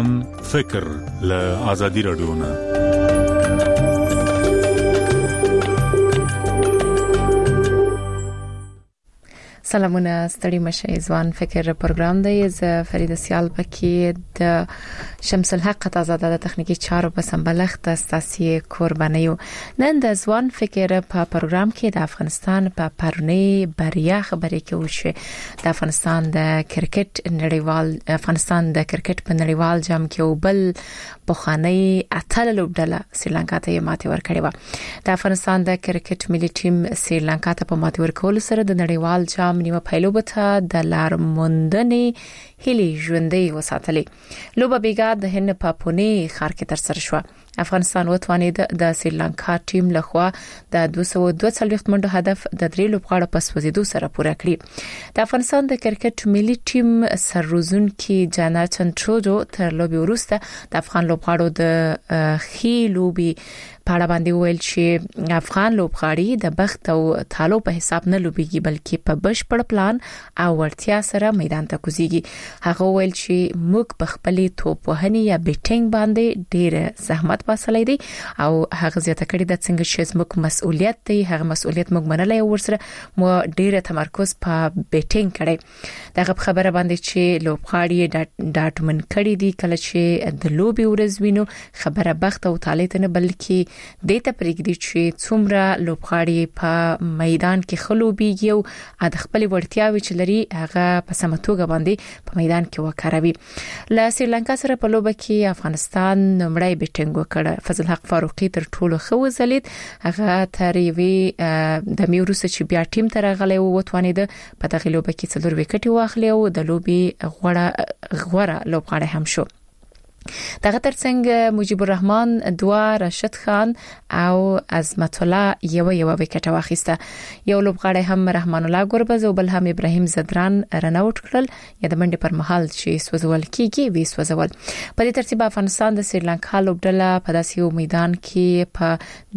ځوان فکر له آزادي رادیو نه. سلامونه، ستړي مشه. ځوان فکر پروګرام دی. زه فرید سیال پکې د شمس الحق تازاده د تخنیکی چارو په سمبلښت استاسي قربانیو. نن د ځوان فکر په پروګرام کې د افغانستان په پرونی بریا خبرې کوو چې د افغانستان د کرکټ په نړیوال جام کې وبل بخاني اتل لوبډله سریلانکا ته ماتې ورکړې و. د افغانستان د کرکټ ملي ټیم سریلانکا ته په ماتې ورکول سره د نړیوال جام نیمه پیلوبه ته د لار موندنې هلي ژوندۍ وساتلې. لوبه بیګا د هند په پونه ښار کې تر سره شو. افغانستان وتوانید د سریلانکا ټیم لخوا د 242 منډو هدف د 3 لوبغاړو په سوځیدو سره پوره کړی. د افغانستان د کرکټ ملي ټیم سرروزونکي جاناتن ټرودو تر لوبي وروسته د افغان لوبغاړو د خي لوبي په اړه باندې ویل چې افغان لوبغاړي د بخت او تالو په حساب نه لوبيږي بلکې په بشپړ پلان او ورتیا سره میدان ته کوزيږي. هغه ویل چې موږ په خپلې توپ وهنې یا بیټینګ باندې ډېر زحمت باسلای دي او هغه زیاته کړی د څنګه چې موږ مسؤلیت دی، هغه مسؤلیت موږ منلای او ورسره مو ډېر تمرکز په بیټینګ کړی. دغه خبره باندې چې لوبغاړي ډاټمن کړی دي کله چې د لوبي ورځ وینو خبره بخت او تالیت نه بلکې د ته پرېږدي چې څومره لوبغاړي په میدان کې خلوبيږي او د خپل ورتیاوي چې لري هغه په سمتوګه باندې په میدان کې وکاروي. له سریلانکا سره په لوبه کې افغانستان نمړی بیټینګ وکړ. فضل حق فاروقي تر ټولو خو ځلید هغه تریوي د میوروس چې بیا ټیم ته راغلی او وتوانید په دغه لوبه کې 4 وکټي واخلي او د لوبي غوړه لوبغاړی هم شو. دغه ترڅنګ مجيب الرحمن 2 راشد خان او عظمت الله یو وکټ واخیسته. یو لوبغاړی هم رحمان الله ګوربز او بل هم ابراهیم زدران رناوټ کړل یا د منډه پر مهال چې سوزول کیږي وی سوزول. په دې ترتیب افغانستان د سریلانکا لوبډله په داسې یو میدان کې په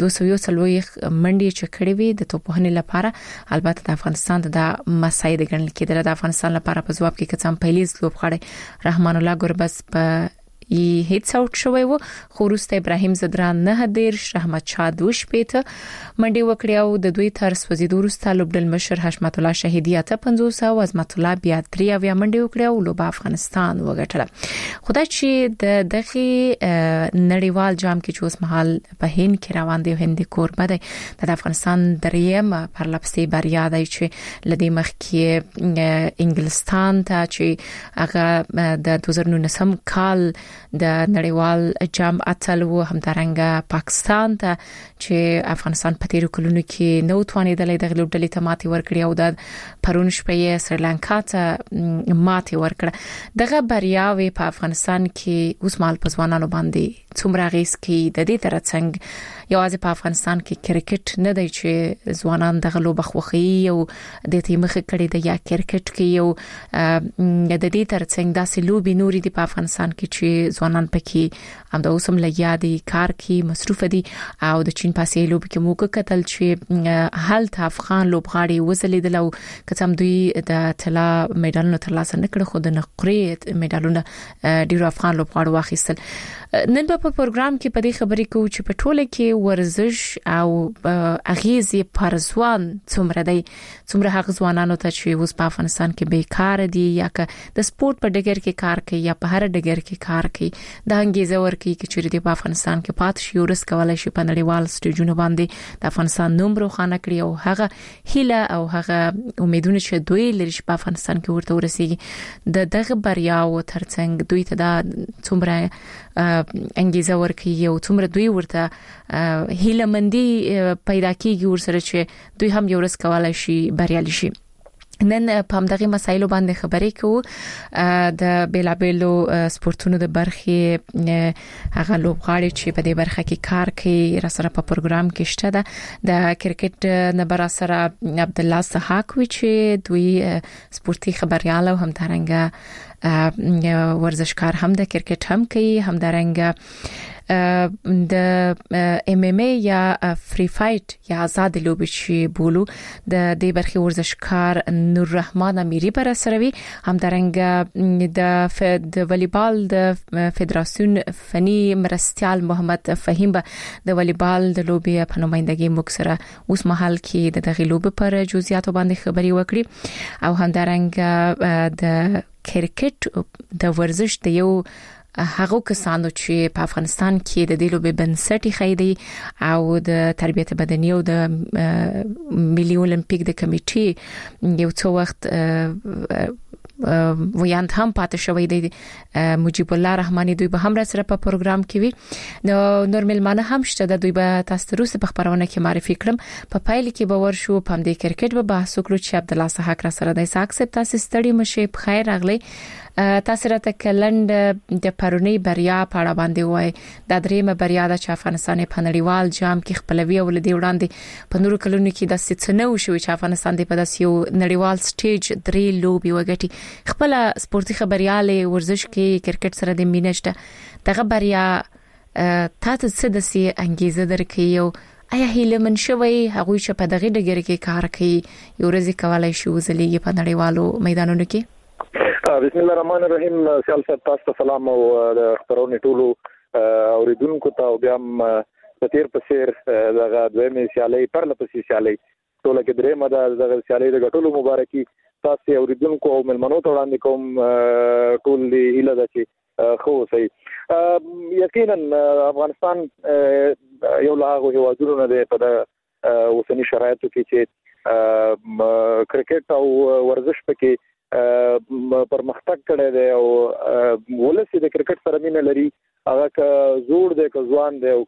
240 منډي چکړې وي د توپوهنې لپاره. البته د افغانستان د مساعد ګڼل کېدل. د افغانستان لپاره په ځواب کې کڅم پیلیز لوبغاړی رحمان الله ګوربز په هیڅ اوټ شوی وو، خو وروسته ابراهیم زدران 9 رحمت شاه 2 منډي وکړي او د دوی تر سوځیدو وروسته لوبډل مشر حشمت الله شهیدی 50 او عظمت الله بیا 3 منډي وکړي او لوب افغانستان وګټله. خدای چې د دغه نړیوال جام کې چې اوس مهال په هند کې روان دی، هند کوربه دی، د افغانستان دریم پرلپسې بریا دی چې لدی مخ کې انګلستان ته چې هغه د 2019 کال د نړیوال جام اتل و، همدارنګه پاکستان ته چې افغانستان په تیرو کلونو کې نو توانیدلې د لوبډلې ته ماتې ورکړې او د پرون شپې سریلانکا ته ماتې ورکړه. دغه بریاوي په افغانستان کې اوس مال په ځوانانو باندې څومره غیس کې د دې ترڅنګ یوازې په افغانستان کې کرکټ نه دی چې ځوانان دغه لوبه خوخي او د دې مخه کړي د یا کرکټ کې یو د دې ترڅنګ داسې لوبي نوري دی په افغانستان کې چې ځوانان پکې هم د اوسم لګیا کار کې مصروف دي. او د چین پاسې لوبي کې موږ کتل چې هلته افغان لوبغاړي وزلیدل او کڅم دوی د طلا میډالونو ترلاسه نکړ خو د نقرې میډالونه ډیرو افغان لوبغاړو واخیستل. نن په پروګرام کې په دې خبرې کوو چې په ټوله کې ورزش او اغیزې پر ځوان څومره دی، څومره هغه ځوانانو ته چې اوس په افغانستان کې بیکار دي یا که د سپورت په ډګر کې کار کوي یا په هر ډګر کې کار کوي، د انګیزه ورکړي چې د افغانستان کې پات شي ورس کولای شي په نړیوال سټیجونو باندې د افغانستان نوم روښانه کړي او هغه هیله او هغه امیدونه چې دوی لري په افغانستان کې ورته ورسیږي. د دغه بریا او ترڅنګ دوی ته دا څومره انګیزه ورکړي او څومره دوی ورته هیله مندي پیدا کیږي ورسره چې دوی هم یو ورځ کولای شي بریالي شي. نن په همدغه مسایلو باندې خبرې کوو. د بیلابیلو سپورتونو د برخې هغه لوبغاړي چې په دې برخه کې کار کوي را سره په پروګرام کې شته ده. د کرکټ نه بر سره عبد الله سحاق وی چې دوی سپورتي خبريال او همدارنګه ورزشکار هم د کرکټ هم کوي، هم درنګ د ام ام ای یا فری فایټ یا آزاد لوبې چې بولو د دې برخي ورزشکار نور رحمان امیری پر سروي، هم درنګ د والیبال د فدراسیون فني مرستيال محمد فهیم د والیبال د لوبې په نمائندګۍ مکسره اوس مهال کې د دغه لوبې پر جزئیات باندې خبري وکړي، او هم درنګ د کرکټ د ورزش د یو هغه کسانو چې په افغانستان کې د دې لوبې بنسټ خېدي او د تربیت بدني او د ملي اولمپیک د کمیټې یو څو وخت ویاند هم پاتې شوی دی مجيب الله رحماني، دوی به هم سره په پروګرام کې وي. نو نور ملمانه هم شته، د دوی به تاسو روسي په خبرونه کې معرفي کړم. په پایل کې به ورشو په دې کرکټ به بحث وکړو چې عبد الله صحاک را سره د ساکسب تاسو ستړي مشه په خیر راغلی. تاسو راته کلند د پرونی بریا په اړه باندې وای، د دریمه بریا د افغانستان په نړیوال جام کې خپلوي او لدی وړاندې په نورو کلونو کې د ستنو شو چې افغانستان د په داس یو نړیوال سټیج درې لوبي وګټي. خپل سپورتي خبرياله ورزش کې کرکټ سره د مینشته دغه بریا تاسو څه د سي انګیزه درکې یو آیا هیله من شوي هغه چې په دغه ډګر کې کار کوي یو ورځ کولای شي وزلېږي په نړیوالو میدانونو کې؟ بسم الله الرحمن الرحیم. سیال صاحب تاسو سلام او د خبرونې ټولو اوریدونکو ته او بیا په تیر په سیر دغه دویمه سیالي پر لپسې سیالي ټول کې درېمه د سیالي د غټولو مبارکي تاسو اوریدونکو او ملمنو ته وړاندې کوم. ټول هیله ده چې خو صحیح یقینا افغانستان یو لاغو هیوادونو نه دی په اوسنی شرایطو کې چې کرکټ او ورزش پکې پرمختګ کړی دی او ولسی د کرکټ سره مینه لري، هغه ک زوړ دی ک ځوان دی او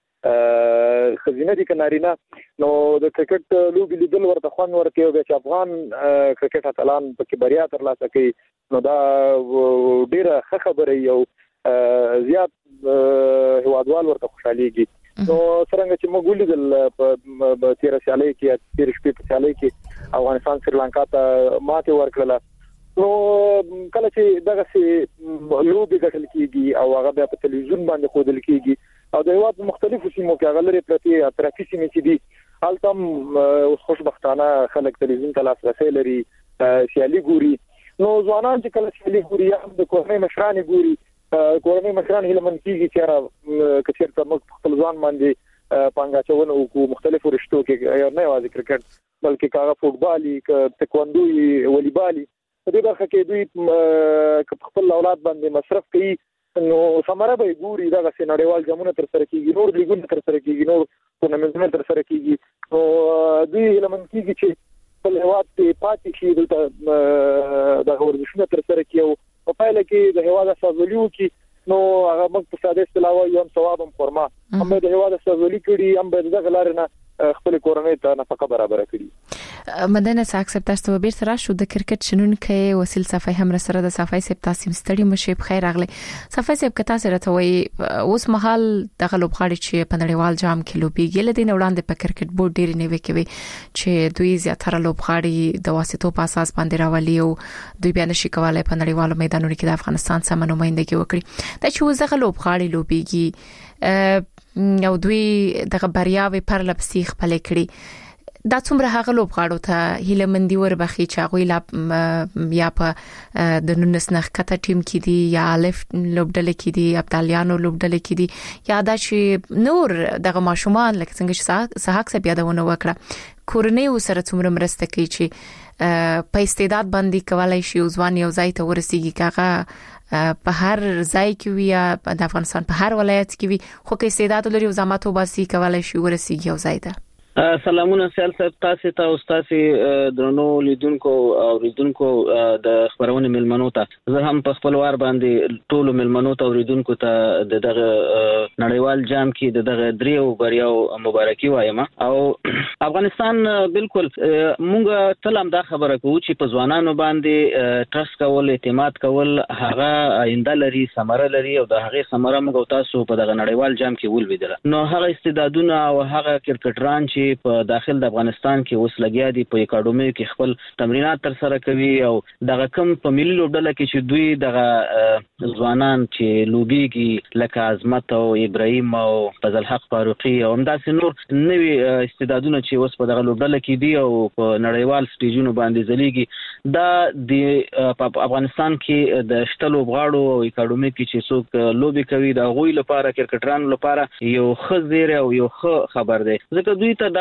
ک خزینه دي ک نارینه. نو د کرکټ لوبي لیدل ورته خوان ورکوي او چې افغان کرکټ اتلان پکې بریا ترلاسه کوي نو دا ډیره ښه خبره یو زیات هوادوال ورته خوشاليږي. نو څنګه چې موږ ولیدل په تیر سیالي کې تیر شپې په سیالي کې افغانستان سریلانکا ته ماته ورکړه، نو کله چې دغه سي لوبي ګټل کیږي او هغه په تلویزیون باندې خودل کیږي او د هیواد مختلفو سیمو کې هغه لري پرتی اطرافي سیمې چې دي هلته خوشبختانه خلک تلویزیون ته لاسرسي لري، سیالي ګوري. نو ځوانان چې کله سیالي ګوري هم د کورنۍ مشران ګوري، کورنۍ مشران هیله من کیږي چې کثیر ته موږ خپل ځوان باندې پانګاچونه او مختلفو رشتو کې نه یوازې کرکټ بلکې کاغه فوټبالي ک تکواندوي والیبالي په دې برخه کې دوی خپل اولاد باندې مصرف کوي نو ثمره به ګوري دا غسه نړیوال جامونه تر سره کیږي، نور لیګونه تر سره کیږي، نور ټورنمنټونه تر سره کیږي. نو دوی لمن کیږي چې په هواد کې پاتې شي د ورزشونو تر سره کیو په پایله کې د هواد سازولیو کې نو هغه موږ په ساده اصطلاح یو ثواب هم خورما هم د هواد سازولي کړي هم به د غلارنه خپل کورنۍ ته نفقه برابر کړي. مدنه ساکسب تاسو به تر شو د کرکټ شنن کې وسیل صفای هم سره د صفای سپ تاسو ستړي مشه په خیر اغله صفای سپ کتا سره ته وي اوس مهال د غلوبغاړي چې په نړیوال جام کې لوبيږي لدین وړاندې په کرکټ بورډ ډیر نه وکوي چې دوی زیاتره لوبغاړي د واسطو په اساس باندې راولي او دوی بیا نشي کولای په نړیوالو میدانونو کې د افغانستان سم نمائندګي وکړي. دا چې وزغه لوبغاړي لوبيږي او دوی د بریاوي پر لپسې خپل کړي دا څومره هغه لوبغاړو ته هیله مندي وربخي چې هغه لا یا په د نونس نخ کته ټیم کې دي یا الف لوبډل کې دي ابطالیانو لوبډل کې دي یا دا چې نور دغه ماشومان لکه څنګه چې صحاک سب یادونه وکړه کورنۍ سره څومره مرسته کوي چې په استعداد باندې کولای شي ځوان یو ځای ته ورسیږي کاغه په هر ځای کې وي د افغانستان په هر ولایت کې وي خو کې استعداد لري او زماتو باسي کولای شي ورسیږي یو ځای ته. سلامونه سیال صاحب تاسو ته او تاسو درنو لیدونکو او لیدونکو د خبرونه ملمنو ته زه هم په خپل وار باندې ټول ملمنو ته او لیدونکو ته دغه نړیوال جام کې دغه دریو بریاو مبارکي وایم. او افغانستان بالکل مونږ تلم دا خبره کوو چې په ځوانانو باندې ټرست کول اعتماد کول هغه آینده لري ثمره لري او د هغه ثمره موږ تاسو په دغه نړیوال جام کې ولویدل. نو هغه استعدادونه او هغه کرکټران چې چې په داخل د افغانستان کې اوس لګیا دي په اکاډمي کې خپل تمرینات تر سره کوي او دغه کم په ملي لوبډله کې چې دوی دغه ځوانان چې لوبيږي لکه عظمت او ابراهيم او فضل حق فاروقي او همداسې نور نوې استعدادونه چې اوس په دغه لوبډله کې دي او په نړیوال سټیجونو باندې ځلیږي دا د افغانستان کې د شتلو غاړو او اکاډمي کې چې څوک لوبي کوي د غوي لپاره کرکټرانو لپاره یو خزیر او یو خبر دی ځکه دوی ته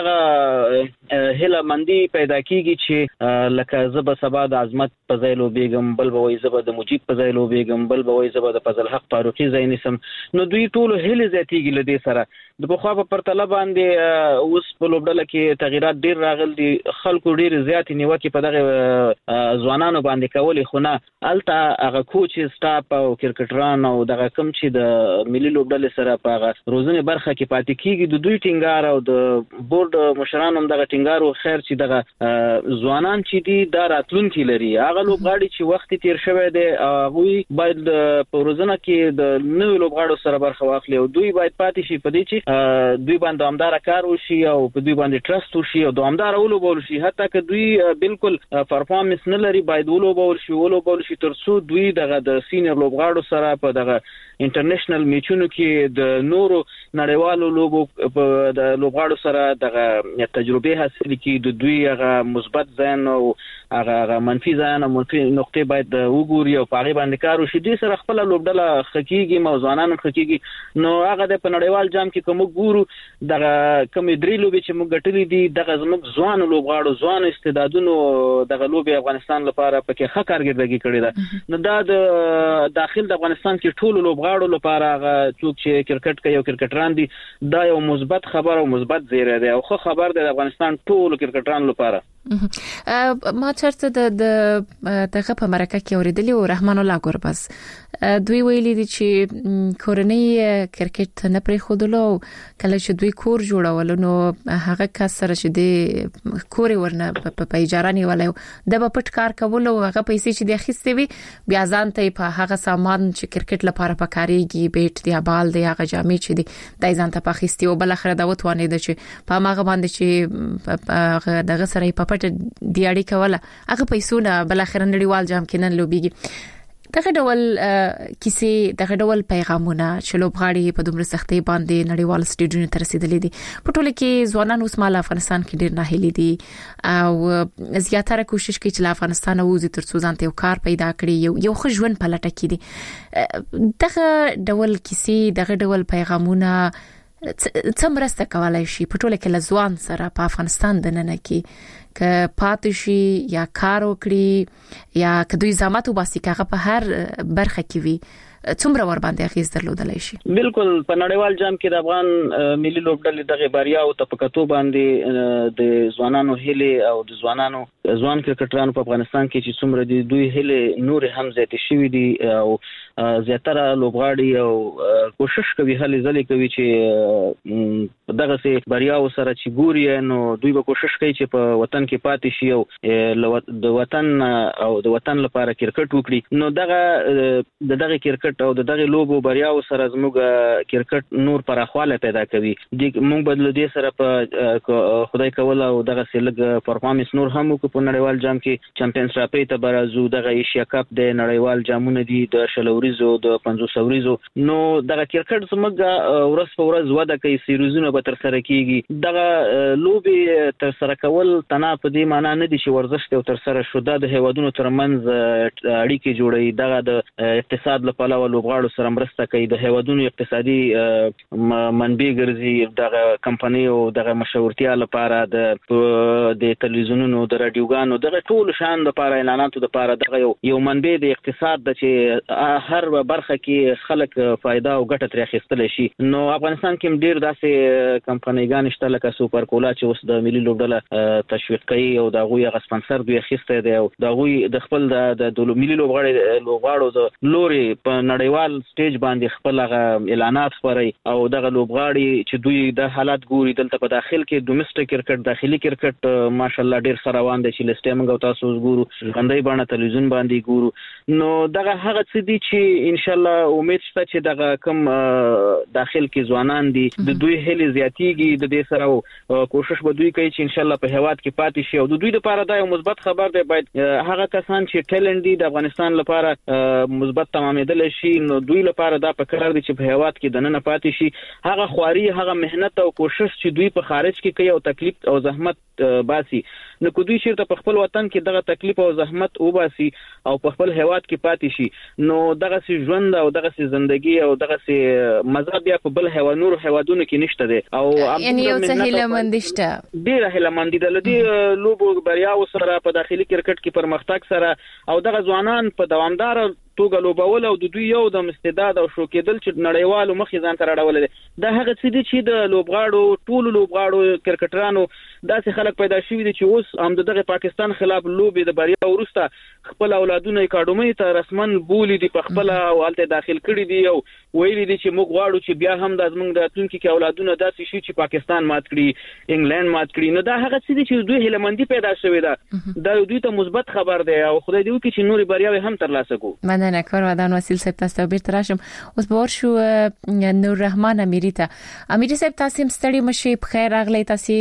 دغه هله مندي پیدا کیږي چې لکه زب سبا د عظمت په ځای لوبېګم بل به وای زب د مجيب په ځای لوبېګم بل به وای زب د فضل حق فاروقي ځای نسم نو دوی ټول هله زیاتیږي لدې سره د بخوا په پرتله باندې اوس په لوبډله کې تغیرات ډیر راغل دي خلکو ډیر زیات نیوکه په دغه ځوانانو باندې کولې خو نه الته هغه کوچ سټاف او کرکټران او دغه کم چې د ملي لوبډله سره په هغه روزنه برخه کې پاتې کیږي د دوی ټینګار او د بورډ مشرانو هم دغه ټینګار او خیر چې دغه ځوانان چې دي دا راتلونکي لري هغه لوبغاړي چې وخت تیر شوی دی هغه باید په روزنه کې د نوې لوبغاړو سره برخه واخلي او دوی باید پاتې شي په دې چې دوی باندې همدار کار وشي او په دوی باندې ټرست وشي او دوامدار ولوبول شي حتی که دوی بالکل پرفارمنس نه لري باید ولوبول شي ترڅو دوی دغه د سینیئر لوبغاړو سره په دغه انټرنیشنل میچونو کې د نورو نړیوالو لوبو په د لوبغاړو سره دغه تجربه حاصل کړي د دوی هغه مثبت ځان او هغه منفي ځان او منفي نقطې باید وګوري او په هغه باندې کار وشي دوی سره خپل لوبډله خکېږي موضوعانو خکېږي نو هغه د نړیوال جام کې کوم ګورو دغه کوم درې لوبي چې موږ ګټلې دي دغه زموږ ځوان لوبغاړو ځوان استعدادونو دغه لوبي افغانستان لپاره پکې ښه کارګردګي کړې ده نو دا د داخل د افغانستان کې ټول لوبغاړو لپاره هغه څوک چې کرکټ کوي او کرکټران دي دا یو مثبت خبر او مثبت زیری دی او خو خبر دی د افغانستان ټول کرکټران لپاره ما چرته د دغه په مرکه کې اوریدلی او رحمان الله ګوربز دوی ویلي دي چې کورنۍ کرکټ نه پرې خودلو کله چې دوی کور جوړول نو هغه کس سره چې د کور ورنه په اجاره نیولای د پټ کار کول او هغه پیسې چې د اخیستې وي بیا ځان ته په هغه سامان چې کرکټ لپاره پکاريږي بیت دی بال دی هغه جامې چې دی د ځان ته پخېستي او بل اخر دا وتوانې د چې په هغه باندې چې دغه سره په پټ دیاړي کوله هغه پیسونه بل اخر نړیوال جام کې نن لوبيږي دغه ډول کیسې دغه ډول پیغامونه چې لوبغاړي په دومره سختۍ باندې نړیوال سټیجونو ته رسیدلي دي په ټوله کې ځوانان اوس مال افغانستان کې ډیر ناهیلي دي او زیاتره کوشش کوي چې افغانستان وځي ترڅو ځان ته کار پیدا کړي یو ښه ژوند په لټه کې دي دغه ډول کیسې دغه ډول پیغامونه څه مرسته کولای شي په ټوله کې لزوان سره په افغانستان د نن کې ک پاتشي یا کار وکړي یا کدوې زحمت وباسي کغه په هر برخه کې وي څومره ور باندې اخیز درلودلای شي بالکل په نړیوال جام کې د افغان ملي لوبډلې دغه بریا او تپکاتو باندې د ځوانانو هله او د ځوان کرکټرانو په افغانستان کې چې څومره دي دوی هله نور هم زیات شوي دي او زیاتره لوبغاړي او کوشش کوي هلي ځلې کوي چې دغه سي بریا سره چې ګوري نو دوی به کوشش کوي چې په وطن کې پاتې شي او د وطن او د وطن لپاره کرکټ وکړي نو دغه کرکټ او دغه لوبو بریا سره زموږ کرکټ نور پراخواله پیدا کوي د موږ بدل دي سره په خدای کول او دغه سلګ پرفارمنس نور هم کو په نړیوال جام کې چمپیونز ټرافي ته برازو دغه ایشیا کپ د نړیوال جامونه دي د شلوريزو د 500 وريزو نو دغه کرکټ زموږ ورځ په ورځ وده کوي سیریزونه به تر سره کیږي دغه لوبي تر سره کول تنا په دې معنی نه دي چې ورزش ته تر سره شو د هیوادونو ترمنځ اړیکې جوړي دغه د اقتصاد لپاره لوبغاړو سره مرسته کوي د هیوادونو اقتصادي منبع ګرځي دغه کمپنۍ او دغه مشورتیا لپاره د تلویزیونونو د رادیوګانو دغه ټول شان لپاره اعلاناتو لپاره دغه یو منبع د اقتصاد د چې هر برخه کې خلک فائدہ او ګټه ترې اخیستل شي نو افغانستان کې ډیر داسې کمپنیګان شته لکه سوپر کولا چې اوس د ملي لوبډله تشویق کوي او دغه یو سپانسر دوی اخیسته دی او دغه د خپل د ملي لوبغاړو د لوري په نړیوال سټیج باندې خپل اعلانات خوري او دغه لوبغاړي چې دوی د حالات ګوري دلته په داخل کې ډومېسټک کرکټ داخلي کرکټ ماشالله ډیر سره روان دي کولای شي لسته موږ تاسو ګورو غندې باندې تلویزیون باندې ګورو نو دغه هغه څه دي چې ان شاء الله امید شته چې دغه کم داخل کې ځوانان دي د دوی هلي زیاتیږي د دې سره کوشش به دوی کوي چې ان شاء الله په هواد کې پاتې شي او د دوی لپاره دا یو مثبت خبر دی باید هغه کسان چې ټیلنټ دي د افغانستان لپاره مثبت تمامېدل شي نو دوی لپاره دا پکار دي چې په هواد کې دنه پاتې شي هغه خواري هغه مهنت او کوشش چې دوی په خارج کې کوي او تکلیف او زحمت باسي نو کو دوی شرط په خپل وطن کې دغه تکلیف او زحمت وباسي او په خپل هواد کې پاتې شي نو دغه سي ژوند او دغه سي ژوندۍ او دغه سي مزه بیا په بل نور هوادونو کې نشته دي او یعنی یو څه هله مندشته ډیره هله مندي د لدی لوبو بریا سره په داخلي کرکټ کې پرمختګ سره او دغه ځوانان په دوامدار توګه لوبول او د دوی یو د استعداد او شو کېدل چې نړیوالو مخې ځان ته راړول دي دا هغه څه دي چې د لوبغاړو ټول لوبغاړو کرکټرانو داسې خلک پیدا شوي دي چې اوس هم دغه پاکستان خلاف لوبي د بریا ورسته خپل اولادونه اکاډمي ته رسمن بولی دي په خپل حالت داخل کړي دي او ویلي دي چې موږ غواړو چې بیا هم د زمونږ د راتلونکي کې اولادونه داسې شي چې پاکستان مات کړي انګلند مات کړي نو دا هغه څه دي چې دوی هلمندي پیدا شوی ده دا دوی ته مثبت خبر دی او خدای دې وکړي چې نوري بریاوي هم ترلاسه کړو مننه کار ودان وسیل صاحب تاسو بیرته راشم اوس باور شو نور رحمان امیری صاحب تاسو ستړي مشي په خیر راغلی تاسو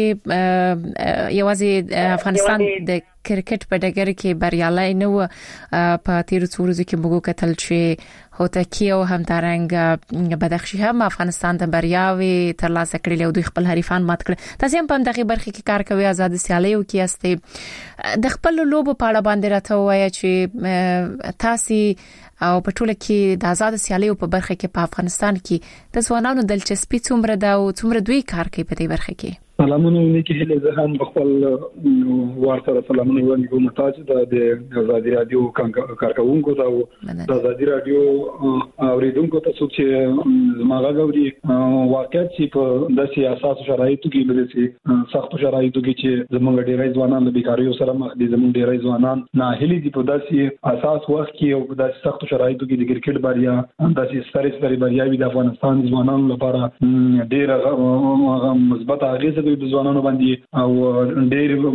یوازې افغانستان د کرکټ په ډګر کې بریالي نه و په تیر څو ورځو کې موږ کتل چې هوتکی او همدارنګ بدخشي هم افغانستان د بریاوي ترلاسه کړل او دوی خپل حریفان مات کړل تاسو هم په دغه برخه کې کار کوي آزاد سیالیو کې استه د خپل لوبو په اړه باندې راته وایي چې تاسو او په ټوله کې د آزاد سیالیو په برخه کې په افغانستان کې د ځوانانو دلچسپي څومره ده او څومره دوی کار کوي په دې برخه کې سلامونه لیکي هله زه هم خپل ورته سلامونه وایم کوم تاسو د آزادي رادیو کارکونکو ته د آزادي رادیو اوریدونکو ته چې زماغه غوړي واقعیت چې په داسې اساس شرایطو کې لدې سخت شرایطو کې چې زمونږ ډیری ځوانان د بیکاریو سره مخ دي زمونږ ډیری ځوانان ناهلي دي په داسې اساس وخت کې او په داسې سخت شرایطو کې د کرکټ بریا داسې ستړي بریاوي د افغانستان ځوانانو لپاره ډیره مثبت اغیزه د ځوانانو باندې او ډېر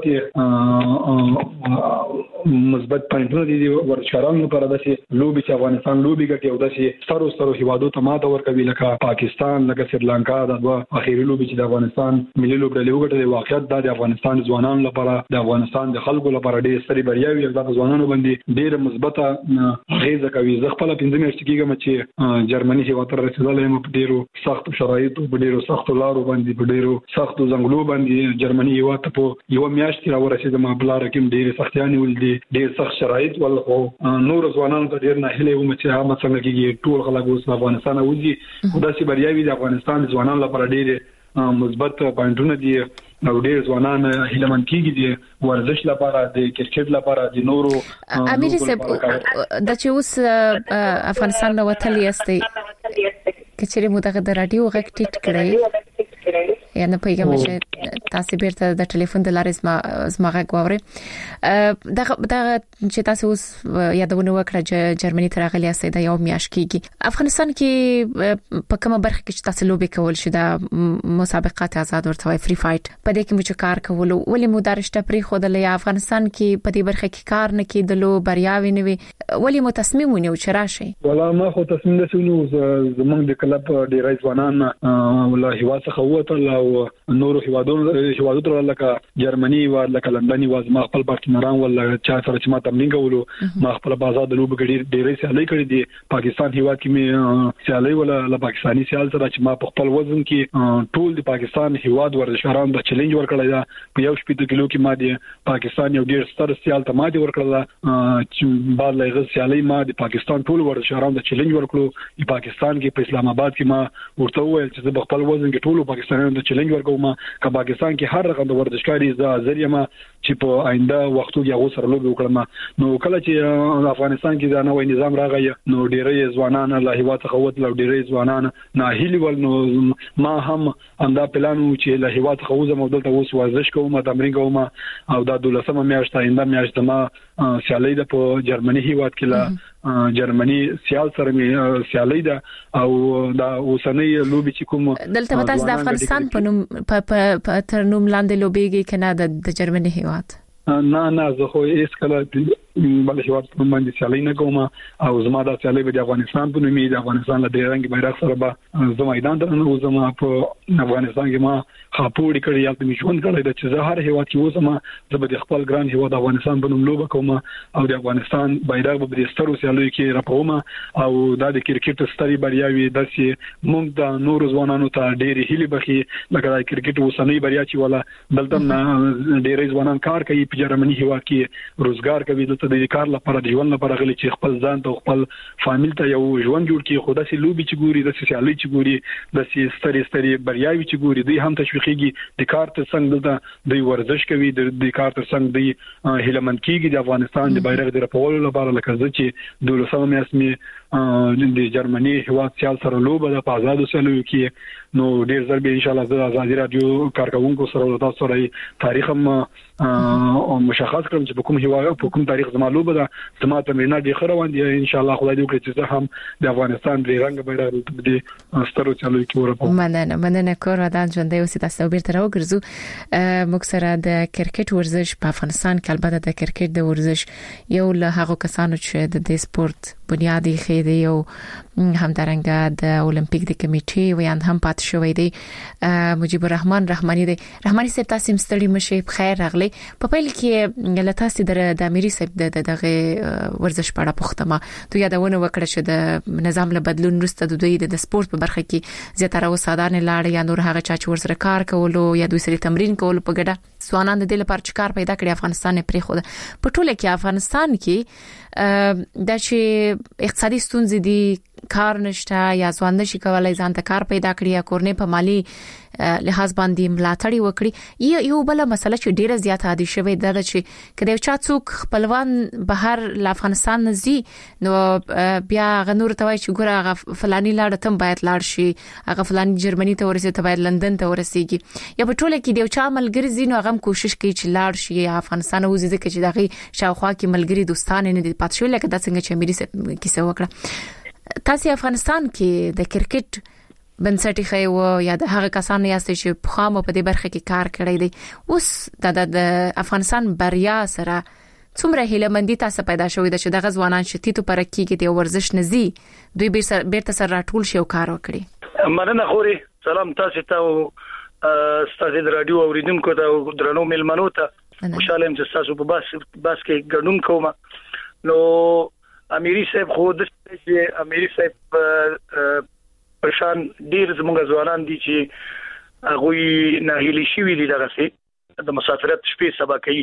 مثبت پوینټونه دي ورشارانو لپاره داسې لوبي چې افغانستان لوبي ګټي او داسې سترو هیوادو ته ماته ورکوي لکه پاکستان لکه سریلانکا د اخیری لوبي چې د افغانستان ملي لوبډلې وګټلې واقعیت د افغانستان ځوانانو لپاره د افغانستان د خلکو لپاره ډېر ستړي بریاوي د ځوانانو باندې ډېر مثبته غیزه کوي زه خپل 15 میاشتې کېږم چې جرمني هیواد ته رسیدلې مو په ډېرو سخت شرایطو په ډېرو سخت لارو باندې په ډېرو سخت زنګلو باندې جرمني هیواد ته په یو میاشت را ورسېدم بل رقم ډېر سختيانې ولدي ډېر سخت شرایط ول خو نور ځوانانو ته ډېر نه هلي و چې هغه څنګه کېږي ټول خلک اوس افغانستان وځي خدای بریاوي د افغانستان ځوانانو لپاره ډېر مثبت پوینټونه دي او ډېر ځوانان هیلمن کېږي دي ورزش لپاره د کرکټ لپاره د نورو امیر صاحب د چې اوس افغانستان نو وتلی استي کچېره مو دغه د رادیو غږ ټیټ کړی یا نه پیغام چې تاسو بیرته د ټلیفون د لارې زماغه غوړي دا چې تاسو اوس یادونه وکړه چې جرمني تر غلي اسې د یو میاش کېږي افغانستان کې په کومه برخه کې تاسو لوبي کول شي د مسابقات آزاد ورته فری فایټ په دې کې مو کار کول ولې مو درشته پری خودل یا افغانستان کې په دې برخه کې کار نه کېدلو بریاوي نه وي ولې مو تصمیم ونیو چې راشي ولا ما خو تصمیم نشو زمونږ د کلب ډیری ځوانان والله هوا څخه وته او نور هیوادو تر لکه جرمني و لکه لندن و ما خپل پارتنران ولا چا سره چې ما تمرین کولو ما خپل بازار د لوب غړي ډیری سیالي کړې دي پاکستان هیواد کې می سیالي ولا ل پاکستاني سیال سره چې ما په خپل وزن کې ټول د پاکستان هیواد ورشاران د چیلنج ورکړل دا په یو شپږ کیلو کې ما دي پاکستان یو ډیر ستر سیال ته ما دي ورکړل چې بعد لغه سیالي ما د پاکستان ټول ورشاران د چیلنج ورکړو په پاکستان کې په اسلام آباد کې ما ورته وویل چې په خپل وزن کې ټول پاکستانیانو د چیلنج ورکوم که پاکستان کې هر رقم د ورزشکاري ذریعہ ما چې په آینده وختو کې هغه سره لوب وکړم نو کله چې افغانستان کې دا نوې نظام راغی نو ډېرې ځوانان له هیواد څخه وتل او ډېرې ځوانان ناهیلي ول نو ما هم انده پلان چې له هیواد څخه وزم او دلته اوس ورزش کوم تمرین کوم او دا 12 میاشت آینده میاشت ما سیالي د په جرمني هیواد کې لا جرمني سیال سره می سیالي ده او دا اوسنۍ لوبي چې کوم دلته تاسو د افغانستان په نوم په تر نوم لاندې لوبيږي کنه د جرمني هیواد نه زه خو هیڅ کله بل هیواد په باندې سیالي نه کوم او زما د سیالي د افغانستان په نوم د افغانستان له ډیرنګ بیرغ سره به زما میدان ته نه وزم په افغانستان کې ما خاپوړی کړی یا په میشون کړی د چې زه هر هیواد کې وزم زه به خپل ګران هیواد افغانستان په نوم لوبه کوم او د افغانستان بیرغ به د سترو سیالي کې راپوم او د کرکټ ستري بریاوي د موږ د نور ځوانانو ته ډېری هلي بخي لکه د کرکټ وسنۍ بریا چې ولا دلته ډېری ځوانان کار کوي په جرمني هیواد کې روزګار کوي د کار لپاره د ژوند لپاره غلي چې خپل ځان ته خپل فامیل ته یو ژوند جوړ کړي خو داسې لوبي چې ګوري د سیالي چې ګوري د ستري بریاوي چې ګوري دوی هم تشویقيږي د کار تر څنګ دلته دوی ورزش کوي د کار تر څنګ دوی هلمند کېږي د افغانستان د بیرغ د رپولو لپاره لکه چې 12 میاشتې د جرمني هیواد سیال سره لوبه د آزادو سیالو کې نو ډیر ځل به ان شاء الله د آزادي رادیو کارکونکو سره تاسو سره تاریخ هم مشخص کړم چې په کوم هیواد په کوم تاریخ زما لوبه ده زما تمرینات دي خروان دي ان شاء الله خدای دې وکړي چې زه هم د افغانستان د رنګ بیرغ د سترو چالو کې ورپم مننه کور ودان ژوندۍ اوسې تاسو بیرته راوګرځو موږ سره د کرکټ ورزش په افغانستان کې البته د کرکټ د ورزش یو له هغه کسانو چې د سپورت بنیادی خېده یو همدارنګه د اولمپیک د کمیټې ویاند هم پات شوې دی مجيب الرحمن رحماني دی رحماني صاحب تاسو مستړي مشه بخیر راغلي په پیل کې لتاسي د اميري صاحب دغه ورزش په اړه پوښتنه دوی یادونه وکړه چې د نظام له بدلون وروسته د دوی د سپورت په برخه کې زیاتره وسادان لاړ یا نور هغه چا چې ورسره کار کولو یا دوی سره تمرین کولو په ګډه سوانان د دې لپاره چې کار پیدا کړي افغانستان پرې خو په ټوله کې افغانستان کې د چې اقتصادي ستونزې دي کار نشته یا ځوان نشي کولای ځان ته کار پیدا کړي یا کورنۍ په مالی لحاظ باندې ملاتړ وکړي یو بل مسله چې ډیره زیاته عادي شوې ده چې کله چا څوک خپلوان بهر ل افغانستان نزي نو بیا غنور ته وای چې ګوره فلاني لاړ ته باید لاړ شي هغه فلاني جرمني ته ورسېږي ته باید لندن ته ورسېږي یا په ټوله کې دیو چا ملګری زینو هغه کوشش کوي چې لاړ شي یا افغانستان وزي ځکه چې دغه شاوخوا کې ملګری دوستان نه دي پات شو لکه د څنګه چې امریکا کیسه وکړه تاسو افغانستان کې د کرکټ بنسټي خو یا د هغه کسانو یاست چې په خامو په دې برخه کې کار کړی دی اوس د افغانستان بریا سره څومره هیلمندي تاسو پیدا شوې ده چې د غزوانان شتیتو پر کېږي د ورزش نزي دوی بیرته سره راټول شي او کار وکړي مننه خوري سلام تاسو ته ستاسو د رادیو اوریدونکو ته درنو ملمنو ته خوشاله یم چې تاسو په باس کې ګډون کوم نو اميري صاحب خو د اميري صاحب پرشان ډیر زموږ ځوانان دي چې هغه نه هلي شي ویلي دغه سي د مسافرت شپې سبا کوي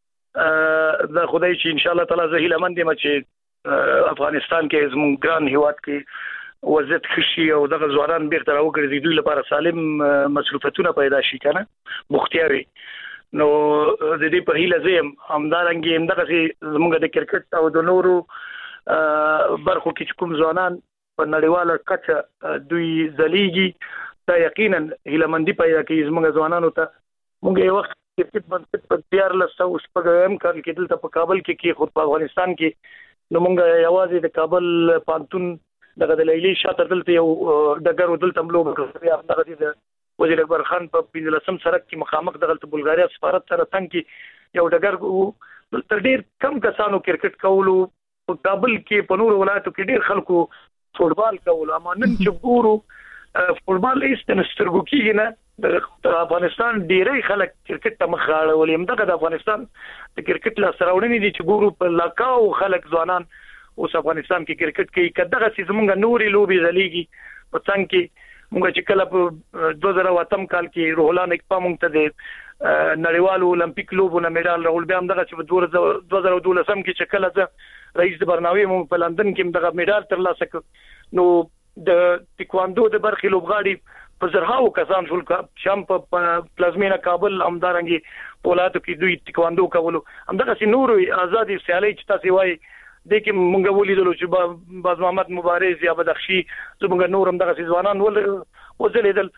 دا خدای چې ان شاء الله تعالی زه هیلمند یم چې افغانستان کې زموږ ګران هیواد کې وضعیت خشي او دغه ځوانان بیرته راوګرځي دوی لپاره سالم مصروفیتونه پیدا شي کنه مختیاري نو د دې په هیله زم همدارنګ همدغه زموږ د کرکټ او د نورو برخو کې کوم ځوانان په نړیواله کچه دوی ځلیږي دا یقینا هیلمندي پیدا کوي زموږ ځوانانو ته موږ یو وخت کرکټ باندې په 1400 کال کې دلته په کابل کې خود په افغانستان کې نو موږ یوازې د کابل پانتون دغه د لیلی شاته دلته یو دګر ودلته ملو بیا دغه د وزیر اکبر خان په 15 سرک کې مخامخ دغه بلغاریا سفارت سره څنګه کې یو دګر تر ډیر کم کسانو کرکټ کولو په کابل کې په نور ولایتو کې ډیر خلکو فوټبال کول امانن چې ګورو فوټبال ایستنسترګو کې نه د افغانستان ډیری خلک کرکټ ته مخاړه ولې همدغه د افغانستان د کرکټ لا سراوړنې دي چې ګورو په لاکاو خلک ځوانان اوس افغانستان کې کرکټ کوي کداغه چې زمونږ نوري لوبي زليږي په څنګه کې موږ چې کله په 2008 کال کې روحلان اکپا موږ ته د نړیوالو اولمپیک لوبونو میډال راول بیا همدغه چې په 2012 کې چې کله ځ رئیس د برناوي موږ په لندن کې همدغه میډال ترلاسه کړ نو د ټیکواندو د برخې لوبغاړي په زرهاو کسان شول شام په پلازمینا کابل همدارنګي پولاتو کې دوی ټیکواندو کولو همدغه سي نور آزادي سیالي چې تاسو وایي د کې مونږ ولیدل چې باز محمد مبارز یا بدخشي زموږ نور همدغه سي ځوانان وزلیدل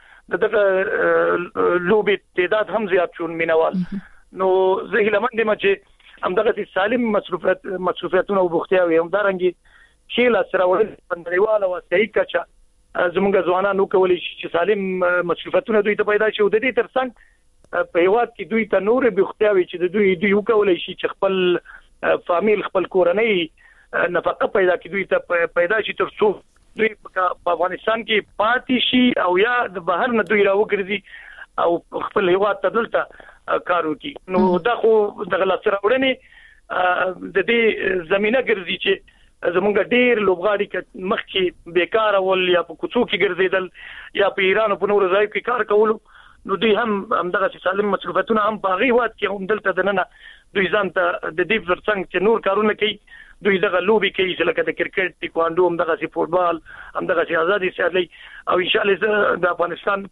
دغه لوبي تعداد هم زیات شون مینوال نو زه هیلمند یم چې همدغه سي سالم مصروفیتونه وبختیاوي همدارنګي چې لا سره ول پندریواله او صحیح کچا زموږ ځوانانو کولای چې سالم مصروفیتونه دوی ته پیدا شي او د دې ترڅنګ په هیواد کې دوی ته نور بوختیاوي چې دوی وکولای شي چې خپل فامیل خپل کورنۍ نفقه پیدا کړي دوی ته پیدا شي تر څو دوی په افغانستان کې پاتې شي او یا د بهر نه دوی راوګرځي او خپل هیواد ته دلته کار وکړي نو دا خو د غلطه راوړنې د دې زمينه ګرځي چې زمونږ ډېر لوبغاړي کې مخکې بیکار ول یا په کوڅو کې ګرځیدل یا په ایران او په نورو ځایو کې کار کول نو دوی هم دغه سالم مصروفاتونه هم په غي وخت کې هم دلته دننه دوی ځان ته د دې ورڅنګ چې نور کارونه کوي دوی دغه لوبي کوي چې لکه د کرکټ ټیکواندو هم دغه سي فوتبال هم دغه سي آزادي سیالي او ان شاء الله د افغانستان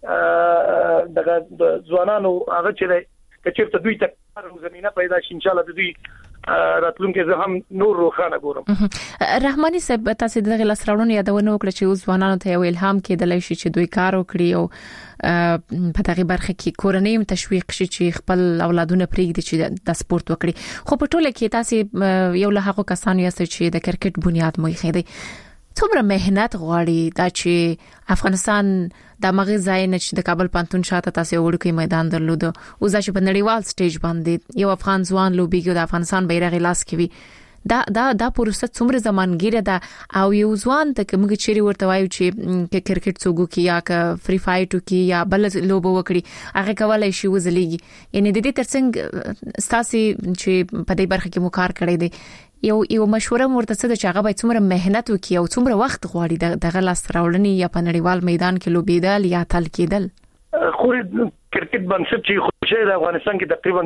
دغه ځوانانو هغه چې کچېرته دوی ته زمينه پیدا شي ان شاء الله دوی راتلونکي زه هم نور روخانه ګورم رحماني صاحب تاسو دغه لاسراوړنه یادونه وکړه چې ځوانانو ته یو الهام کېدلای شي چې دوی کار وکړي او په دغه برخه کې کورنۍ تشویق شي چې خپل اولادونه پریږدي چې د سپورت وکړي خو په ټوله کې تاسو یو له هغه کسانو یاست چې د کرکټ بنیاد مو خېدي څومره مهنت غواړي دا چې افغانستان د مغز ځای نه چې د کابل پانتون شاته تاسو وړوکی میدان درلود او ځکه په نړیوال سټیج باندې یو افغان ځوان لوبيږي د افغانستان بیرغ لاس کوي دا پروسه څومره زمانګیره ده او یو ځوان ته کومګ چيري ورته وایو چې کرکټ څوګو کې یا ک فری فایټ کې یا بل لوبو وکړي هغه کولای شي وزلېږي یعنی د دې ترڅنګ ستاسو چې په دې برخه کې مو کار کړی دی یو مشوره ورته څه د چاغه باید څومره مهنت وکي او څومره وخت غواړي دغه لاس راوړنې یا په نړیوال میدان کې لوبېدل یا تل کېدل خو کرکټ بنسټ چې خوشاله د افغانستان کې تقریبا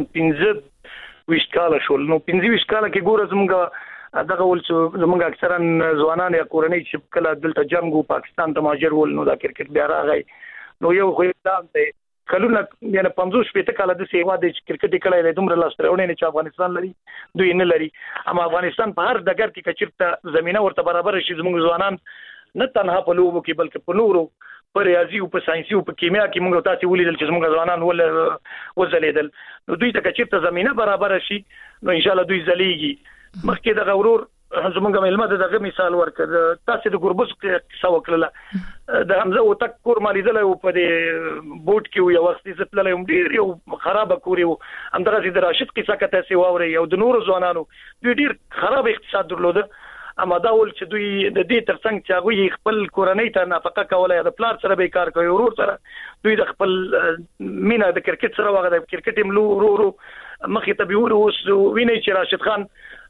15 کال شول نو 15 کال کې ګوره زموږ دغه ول چې زموږ اکثرا ځوانان یا کورنۍ چې کله دلته جنگو پاکستان ته مهاجر ول نو دا کرکټ بیا راغی نو یو خو دا کلونه یعنی 50 شپته کال د سیوا د کرکټ کله د دومره لاس راوړنې چې افغانستان لري دوی نه لري اما افغانستان په هر دګر کې کچرته زمينه ورته برابر شي زموږ ځوانان نه تنها په لوبو کې بلکې په نورو په ریاضي او په ساينسي او په کیمیا کې موږ تاسو ولیدل چې زموږ ځوانان وزلیدل نو دوی ته کچرته زمينه برابر شي نو ان شاء الله دوی زليږي مخکې د غورور زمونږ ملمه دغه مثال ورکړ تاسو د ګوربس څه وکړه د حمزه او تک کور مالیدل او په دې بوت کې یو وخت چې تللی هم ډیر یو خراب کور یو هم دغه د راشد قصه کته سی واوري او د نور ځوانانو دوی ډیر خراب اقتصاد درلود اما دا ول چې دوی د دې ترڅنګ چې هغه خپل کورنۍ ته نفقه کوله د پلار سره به کار کوي ورور سره دوی د خپل مینا د کرکټ سره وغه د کرکټ ملو ورور مخې ته به اوس ویني چې راشد خان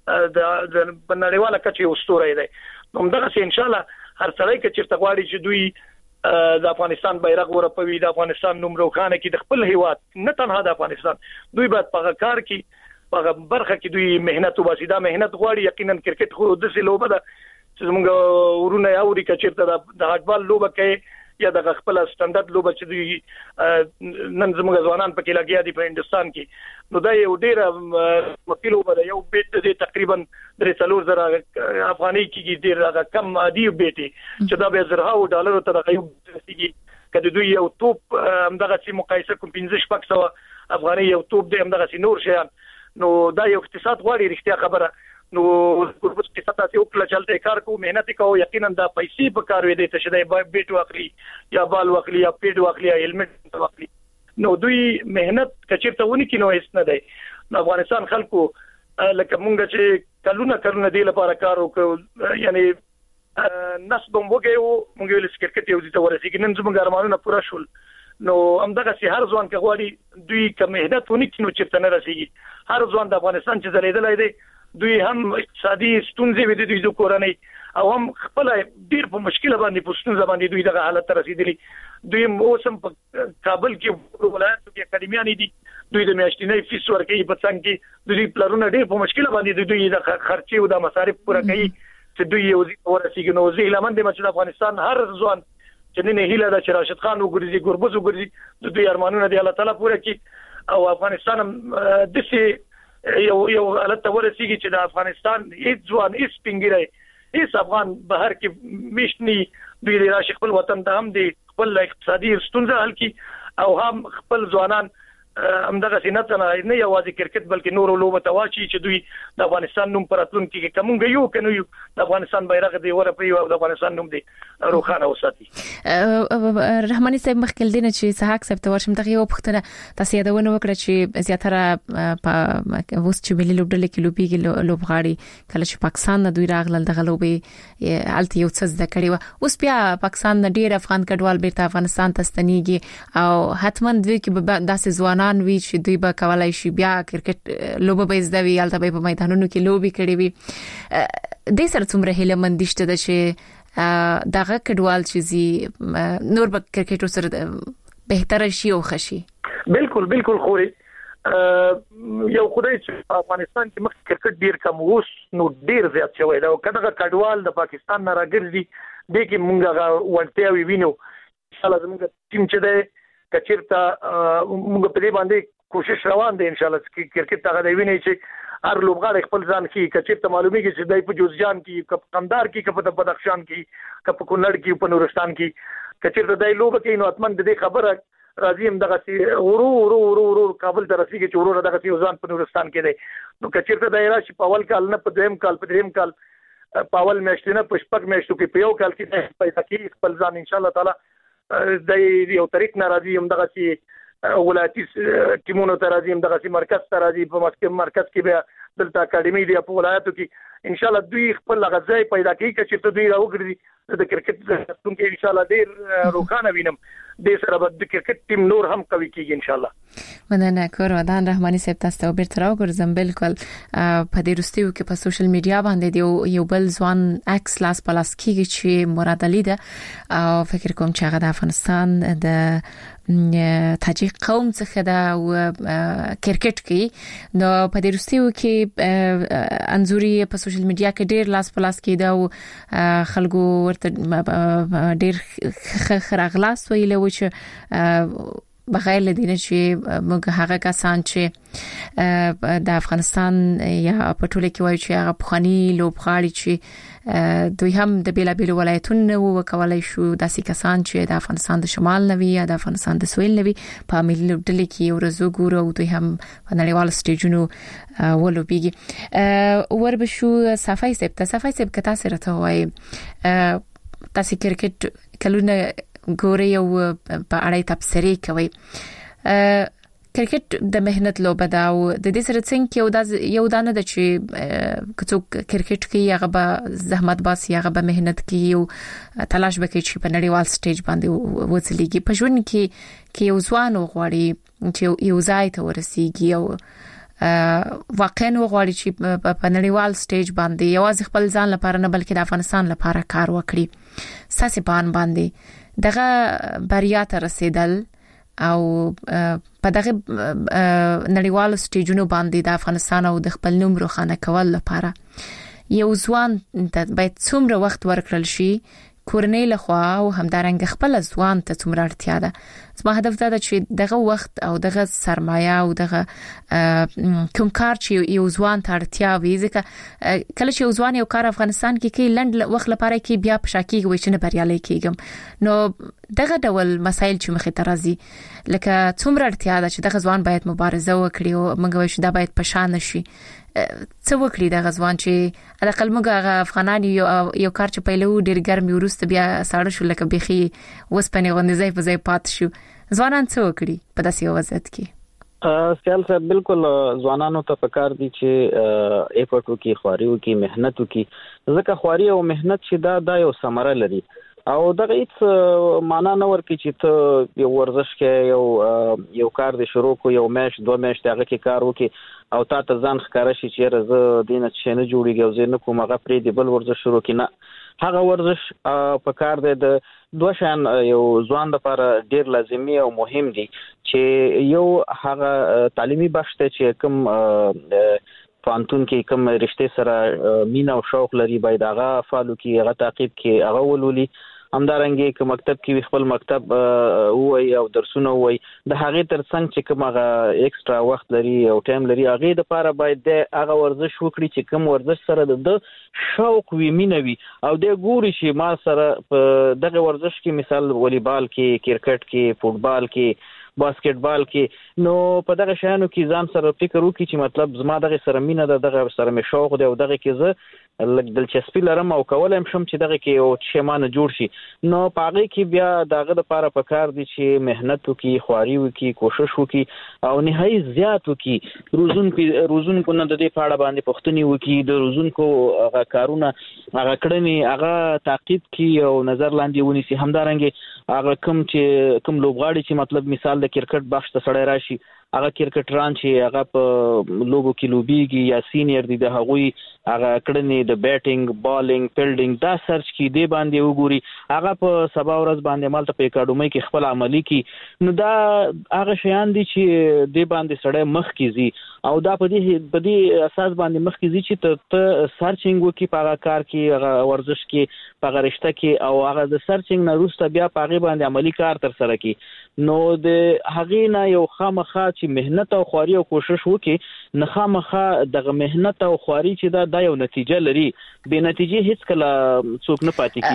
د بنړیواله کچې استوره دی نو دغه ان شاء الله هر څړی کې چې تغواړي چې دوی د افغانستان بیرغ ورپوي د افغانستان نوم روخانه کې د خپل هیواد نه تنها د افغانستان دوی باید په کار کې په برخه کې دوی مهنت وباسي دا مهنت غواړي یقینا کرکټ خو د څه لوبه ده چې موږ ورونه اوري کچېرته د هټبال لوبه کوي یا د خپل سټانډرډ لوبه چې دوی نن زموږ ځوانان پکې لګیا دي په هندستان کې نو دا یو ډیر مکیلو بل یو بیت د تقریبا 300 زره افغاني کې ډیر هغه کم عادي بیت چې دا به زرهاو ډالر ته راغلی کله دوی یو توپ همدغه چې مقایسه کوم 1500 افغاني یو توپ دی همدغه چې نور شیان نو دا یو اقتصاد غواړي رښتیا خبره نو ګوربس کې ستا ته وکړه چلته کار کو مهنت کوو یقینا دا پیسې په کار وې دي چې دا بیت واخلي یا بال واخلي یا پیډ واخلي یا هلمټ واخلي نو دوی مهنت کچېرته ونی کینو هیڅ نه دی نو افغانستان خلکو لکه مونږ چې کلونه دی لپاره کار وکړو یعنی نسبم وګیو مونږ ویل کرکټ یو ځای ورسېږي نن زموږ ارمانونه پوره شول نو همدغه سي هر ځوان کې غواړي دوی کوم مهنت ونی کینو چې نه رسېږي هر ځوان د افغانستان چې زلیدلای دی دوی هم اقتصادي ستونزې وې د دوی کورنۍ او هم خپل ډیر په مشکله باندې په ستونزه باندې دوی دغه حالت ته رسیدلی دوی اوسم په کابل کې ولایت کې اکیډمیان دي دوی د میاشتنۍ فیس ورکوي په څنګه کې دوی پلانونه ډیر په مشکله باندې دوی د خرچي او د مصارف پوره کوي چې دوی یو ورسیږي نو زه لمن د مچ افغانستان هر ځوان چې نه هیله د راشد خان وګرځي ګوربز وګرځي د دوی ارمانونه دی الله تعالی پوره کوي او افغانستان د سي یو حالت ورسیږي چې د افغانستان هیڅ ځوان هیڅ پنګری هیڅ افغان بهر کې مشني دوی راشي خپل وطن ته هم د خپل اقتصادي ستونزې حل کی او هم خپل ځوانان همدغه سینات نه یوازې کرکټ بلکې نور لوبه تواچی چې دوی د افغانستان نوم پراتون کې کومګ یو کنه یو د افغانستان بیرغ دی ور په یو د افغانستان نوم دی روخانه وساتي. رحماني صاحب مخکې دینه چې صحاک صاحب ته ورشم دغه یو پښتنه تاسو یادونه وکړه چې زیاتره په اوس چې ملي لوبډلې کې لوبيږي لوبغاړي کله چې پاکستان نه دوی راغلل دغه لوبي الته یو څه زده کړی و اوس بیا پاکستان نه ډیر افغان کډوال بیرته افغانستان ته ستنیږي او حتما دوی کې داسې ځوانان وی چې دوی به کولای شي بیا کرکټ لوبه به زده وي الته په میدانونو کې لوبي کړي وي د سره څومره هله مندشته ده چې دغه کډوال چې نور به کرکټ سره بهتر شي او خشي. بالکل خوري یو خدای چې افغانستان کې مخ کرکټ ډیر کم اوس نو ډیر زیات شوی دا کله کډوال د پاکستان نه راګرځي د کې مونږه ولټیا وینو ان شاء الله زموږ ټیم چې ده کچیرته موږ په دې باندې کوشش روان دي ان شاء الله چې کرکټ هغه دی ویني چې هر لوبغاړی خپل ځان کې کچیرته معلومیږي چې دای په جوزجان کې کپ قندار کې کپ بدخشان کې کپ کونړ کې په نورستان کې کچیرته دای لوب کې نو اتمن د دې خبره راځي هم دغه سي ورو کابل ته رسیدي چې ورو دغه سي ځان په نورستان کې دی نو کچیرته دای راشي په اول کال نه په دویم کال په دریم کال په اول میاشت نه په شپږ میاشتو کې په یو کال کې پیدا کې خپل ځان ان شاء الله تعالی د یو طریق ناراضي هم دغه سي ولایتي ټیمونو ته راځي هم دغه سي مرکز ته راځي په مرکز کې بیا دلته اکیډمي دی په ولایتو کې ان شاء الله دوی خپل غځای پیدا کوي چې دوی راوګرځي د کرکټ راتلونکي ان شاء الله ډیر روښانه وینم د سره د کرکټ ټیم نور هم قوي کیږي ان شاء الله. مننه کور ودان رحماني صاحب تاسو ته بیرته راوګرځم. بالکل په دې رستیو کې په سوشل میډیا باندې دی یو بل ځوان عکس لاس پلاس کیږي چې مراد علي ده او فکر کوم چې هغه د افغانستان د تاجیک قوم څخه ده او کرکټ کې نو په دې رستیو کې انزوري په سوشل میډیا کې ډیر لاس پلاس کیده او خلکو ورته ډیر خراغلاس ویل و چې بغیر لدینه چې موږ هغه کسان چې د افغانستان یا په ټوله کې وایي چې هغه پخوانی لوبغاړي چې دوی هم د بیلابیل ولایتونو وکولای شو داسې کسان چې د افغانستان د شمال نوي یا د افغانستان د سویل نوي په ملي لوبډلې کې ورزو ګورو دوی هم په نړیوال سټیجونو ولوبېږي وربشو صفای سب کتا سره ته وایي تاسو کرکټ کلونه ګوري او په اړه تبصرې کوي کرکټ د مهنت لوبه ده او د دې سره څنګه یو دانه د چې کڅوک کرکټ کې هغه به زحمت باسي هغه به مهنت کوي او تلاش وکړي چې په نړیوال سټیج باندې وځلېږي په ژوند کې یو ځوان غواړي چې یو ځای ته ورسیږي او واقعا غواړي چې په نړیوال سټیج باندې یوازې خپل ځان لپاره نه بلکې د افغانستان لپاره کار وکړي ساسي باندې دغه بریا ته رسیدل او په دغه نړیوال سټیجونو باندې د افغانستان او د خپل نوم روښانه کول لپاره یو ځوان ته باید څومره وخت ورکړل شي کورنۍ له خوا او همدارنګ خپل ځوان ته څومره اړتیا ده زما هدف دا چې دغه وخت او دغه سرمایه او دغه کوم کار چې یو ځوان ته اړتیا وي ځکه کله چې یو ځوان یو کار افغانستان کې لند وخت لپاره کې بیا پښاکي وي چې نه بریالي کېږم نو دغه ډول مسایل چې مخې ته راځي لکه څومره اړتیا ده چې دغه ځوان باید مبارزه وکړي او موږ وایو چې دا باید پشان شي څه وکړي د غزوان چې اقل موږ افغانان یو کار چې پیلو ډیر ګرمي ورسته بیا ساړه شو لکه بيخي وسپنې غوندې ځای په ځای پات شو ځوانان څه وکړي په داسې وضعیت کې سیال صاحب بالکل ځوانانو ته پکار دي چې ایفورټ وکړي خواريو کې مهنت وکړي ځکه خواري او مهنت چې دا یو ثمره لري او دغه هیڅ معنا نه ورکړي چې ته یو ورزش کې یو کار دې شروع کو یو میاشت دوه میاشتې هغه کې کار وکړي او تا ته ځان ښکارا شي چې زه دینه چې نه جوړیږي او زه نه کوم هغه پرې دی بل ورزش شروع کړي هغه ورزش په کار دی د دوه شان یو ځوان لپاره ډیر لازمي او مهم دي چې یو هغه تعلیمي بخش ته چې کوم فانتون کې کوم رشته سره مینا او شوق لري باید هغه فالو کې هغه تعقیب کې هغه ولولي همدارنګه کوم مکتب کې خپل مکتب وای او درسونه وای د هغه ترڅنګ چې کوم هغه ایکسترا وخت لري او ټایم لري هغه د لپاره باید د هغه ورزش وکړي چې کوم ورزش سره د شوق وي مینوي او د ګوري چې ما سره په دغه ورزش کې مثال والیبال کې کرکټ کې فوتبال کې باسکټبال کې. نو په دغه شانو کې ځان سره فکر وکړي چې مطلب زما دغه سره مینه ده، دغه سره مې شوق دی او دغه کې زه لږ دلچسپي لرم او کولم شم چې دغه کې یو شی مانه جوړ شي. نو په هغه کې بیا دغه لپاره پکار دي چې مهنت وکړي، خواري وکړي، کوشش وکړي او نهایي زیات وکړي. روزونکو نه د دې په اړه باندې پوښتنې وکړي، د روزونکو هغه کارونه هغه کړنې هغه تعقیب کړي او نظر لاندې ونیسي. همدارنګه هغه کوم لوبغاړي چې مطلب مثال د کرکټ بخش ته سړی راشي، هغه کرکټران چې هغه په لوبو کې لوبيږي یا سینیئر دي، د هغوی هغه کړنې د بیټینګ، بالینګ، فیلډینګ دا سرچ کې دی باندې وګوري، هغه په سبا ورځ باندې مالته په اکاډمي کې خپل عملی کې. نو دا هغه شیان دي چې دی باندې سړی مخ کیږي او دا په دې اساس باندې مخ کیږي چې ته سرچینګ وکي په هغه کار کې، هغه ورزش کې، په هغه رشته کې او هغه د سرچینګ نه وروسته بیا په هغه باندې عملی کار تر سره کی. نو د هغه نه یو خامخا چې مهنت او خواري او کوشش وکي، نه خامخا دغه مهنت او خواري چې دا یو نتیجه لري، به نتیجه هیڅ کله څوک نه پاتې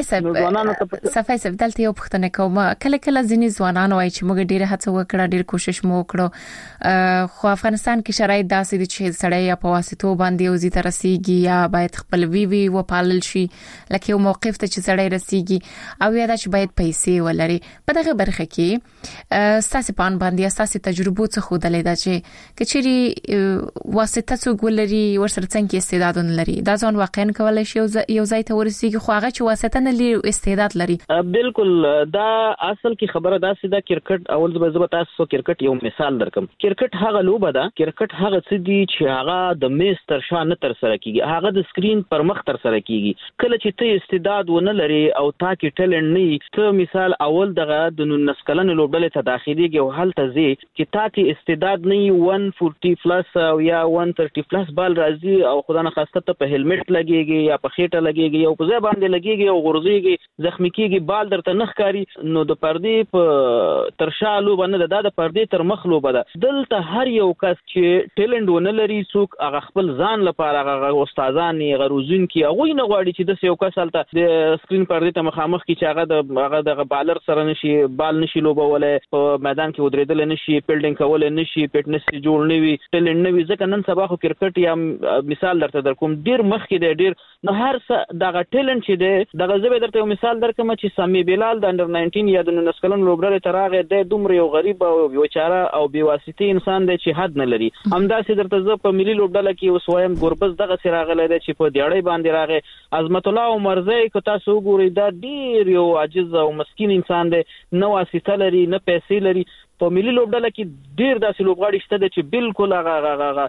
کیږي. صفای سب دلته یو پښتنه کوم کله ځینی ځوانان وایي چې موږ ډیره هڅه وکړه، ډیر کوشش مو وکړو، خو افغانستان کې شرایط داسې دي چې سړی یا په واسطو باندې او زی تر رسیږي یا باید خپل وی و پالل شي، لکه یو موقف ته چې سړی رسیږي او یا دا چې باید پیسې ولري. په دغه برخه کې ستاسو پان باندې اساسي تجربه څه خو دلې دا چې کچري واسطه څو ګلري ورسره څنګه استعدادونه لري، دا ځان واقعا کولای شي یو ځای ته ورسیږي، خو هغه چې واسطه نه لري استعداد لري. بالکل دا اصل کې خبره دا سیده کرکټ اول زبر تاسو کرکټ یو مثال درکم. کرکټ هغه لوبه ده، کرکټ هغه څه دي چې هغه د میز تر شا نه تر سره کیږي، هغه د سکرین پر مخ تر سره کیږي. کله چې ته استعداد ونه لري او تا کې ټالنت نه، ته مثال اول دغه د 19 کلن لوبډلې ته داخليږي او هلته زی چې تا کې استعداد نه 140 پلس او یا 130 پلس بال راځي او خدای نه خواسته ته په هلمټ لګيږي یا په خېټه لګيږي او په ځای باندې لګيږي او غورځيږي، زخمی کیږي، بال درته نخ کاری. نو د پردې په ترشا لوبه نه ده، د پردې تر مخ لوبه ده. دلته هر یو کس چې ټالنت ونه لري، څوک هغه خپل ځان لپاره هغه استادان یې غروزون کی هغه نه غواړي چې د یو کس هلته د سکرین پردې ته مخامخ کی چې هغه د بالر سره نشي بال نشي لوبولای، په میدان کې ودرېدل نشي، فیلډینګ کول نشي، فټنس جوړ نه وي، ټالنت نه وي. ځکه نن سبا خو کرکټ یا مثال درته درکوم ډیر مخ کې دی ډیر، نو هر څه دغه ټالنت چې دی دغه زبې درته یو مثال درکم چې سامي بلال د انډر 19 یا د 19 کلن لوبډلې تراغه د دومره یو غریب او بیچاره او بې واسطه انسان دی چې حد نه لري. همداسې درته زه په ملي لوبډله کې وسوایم ګوربز دغه سراغله دی چې په دیړې باندې راغی. عظمت الله عمرزی که تاسو وګورئ دا ډیر یو عاجز او مسکین انسان دی، نه واسطه لري نه پیسې لري. په ملي لوبډله کې ډیر داسې لوبغاړي شته چې بالکل هغه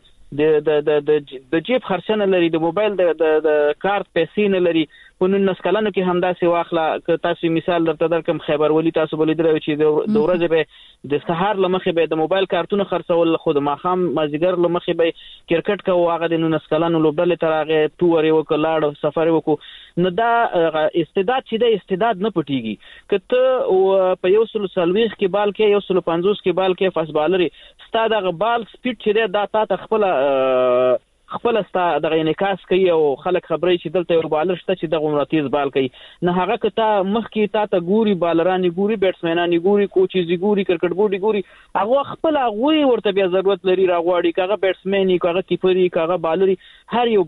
د جیب خرچنه لري، د موبایل د کارت پیسې نه لري. په 19 کلنو کې همداسې واخله که تاسو مثال درته درکم، خیبر ولی تاسو بل درو چې د ورځې به د سهار لمخې به د موبایل کارتونه خرڅول، خود ماخام مازیګر لمخې به کرکټ کوو. هغه د 19 کلنو لوبډلې ترغه تور یو کلاړ سفر وکړو. نو دا استعداد چې د استعداد نه پټيږي. کته په 140 کې بال کې 150 کې بال کې فاست بالري ستاده غ بال سپیډ چې دا تا خپل ستا دغه انعکاس کوي او خلک خبرې چې دلته یو بالر شته چې دغه مراتیز بال کوي. نه هغه کته مخ کې تا ته ګوري، بالرانی ګوري، بیټسمنانی ګوري، کوچیز ګوري، کرکټ بورډي ګوري، هغه خپل هغه ورته بیا ضرورت لري راغواړي کاغه بیټسمنی کاغه کیپری کاغه بالري هر یو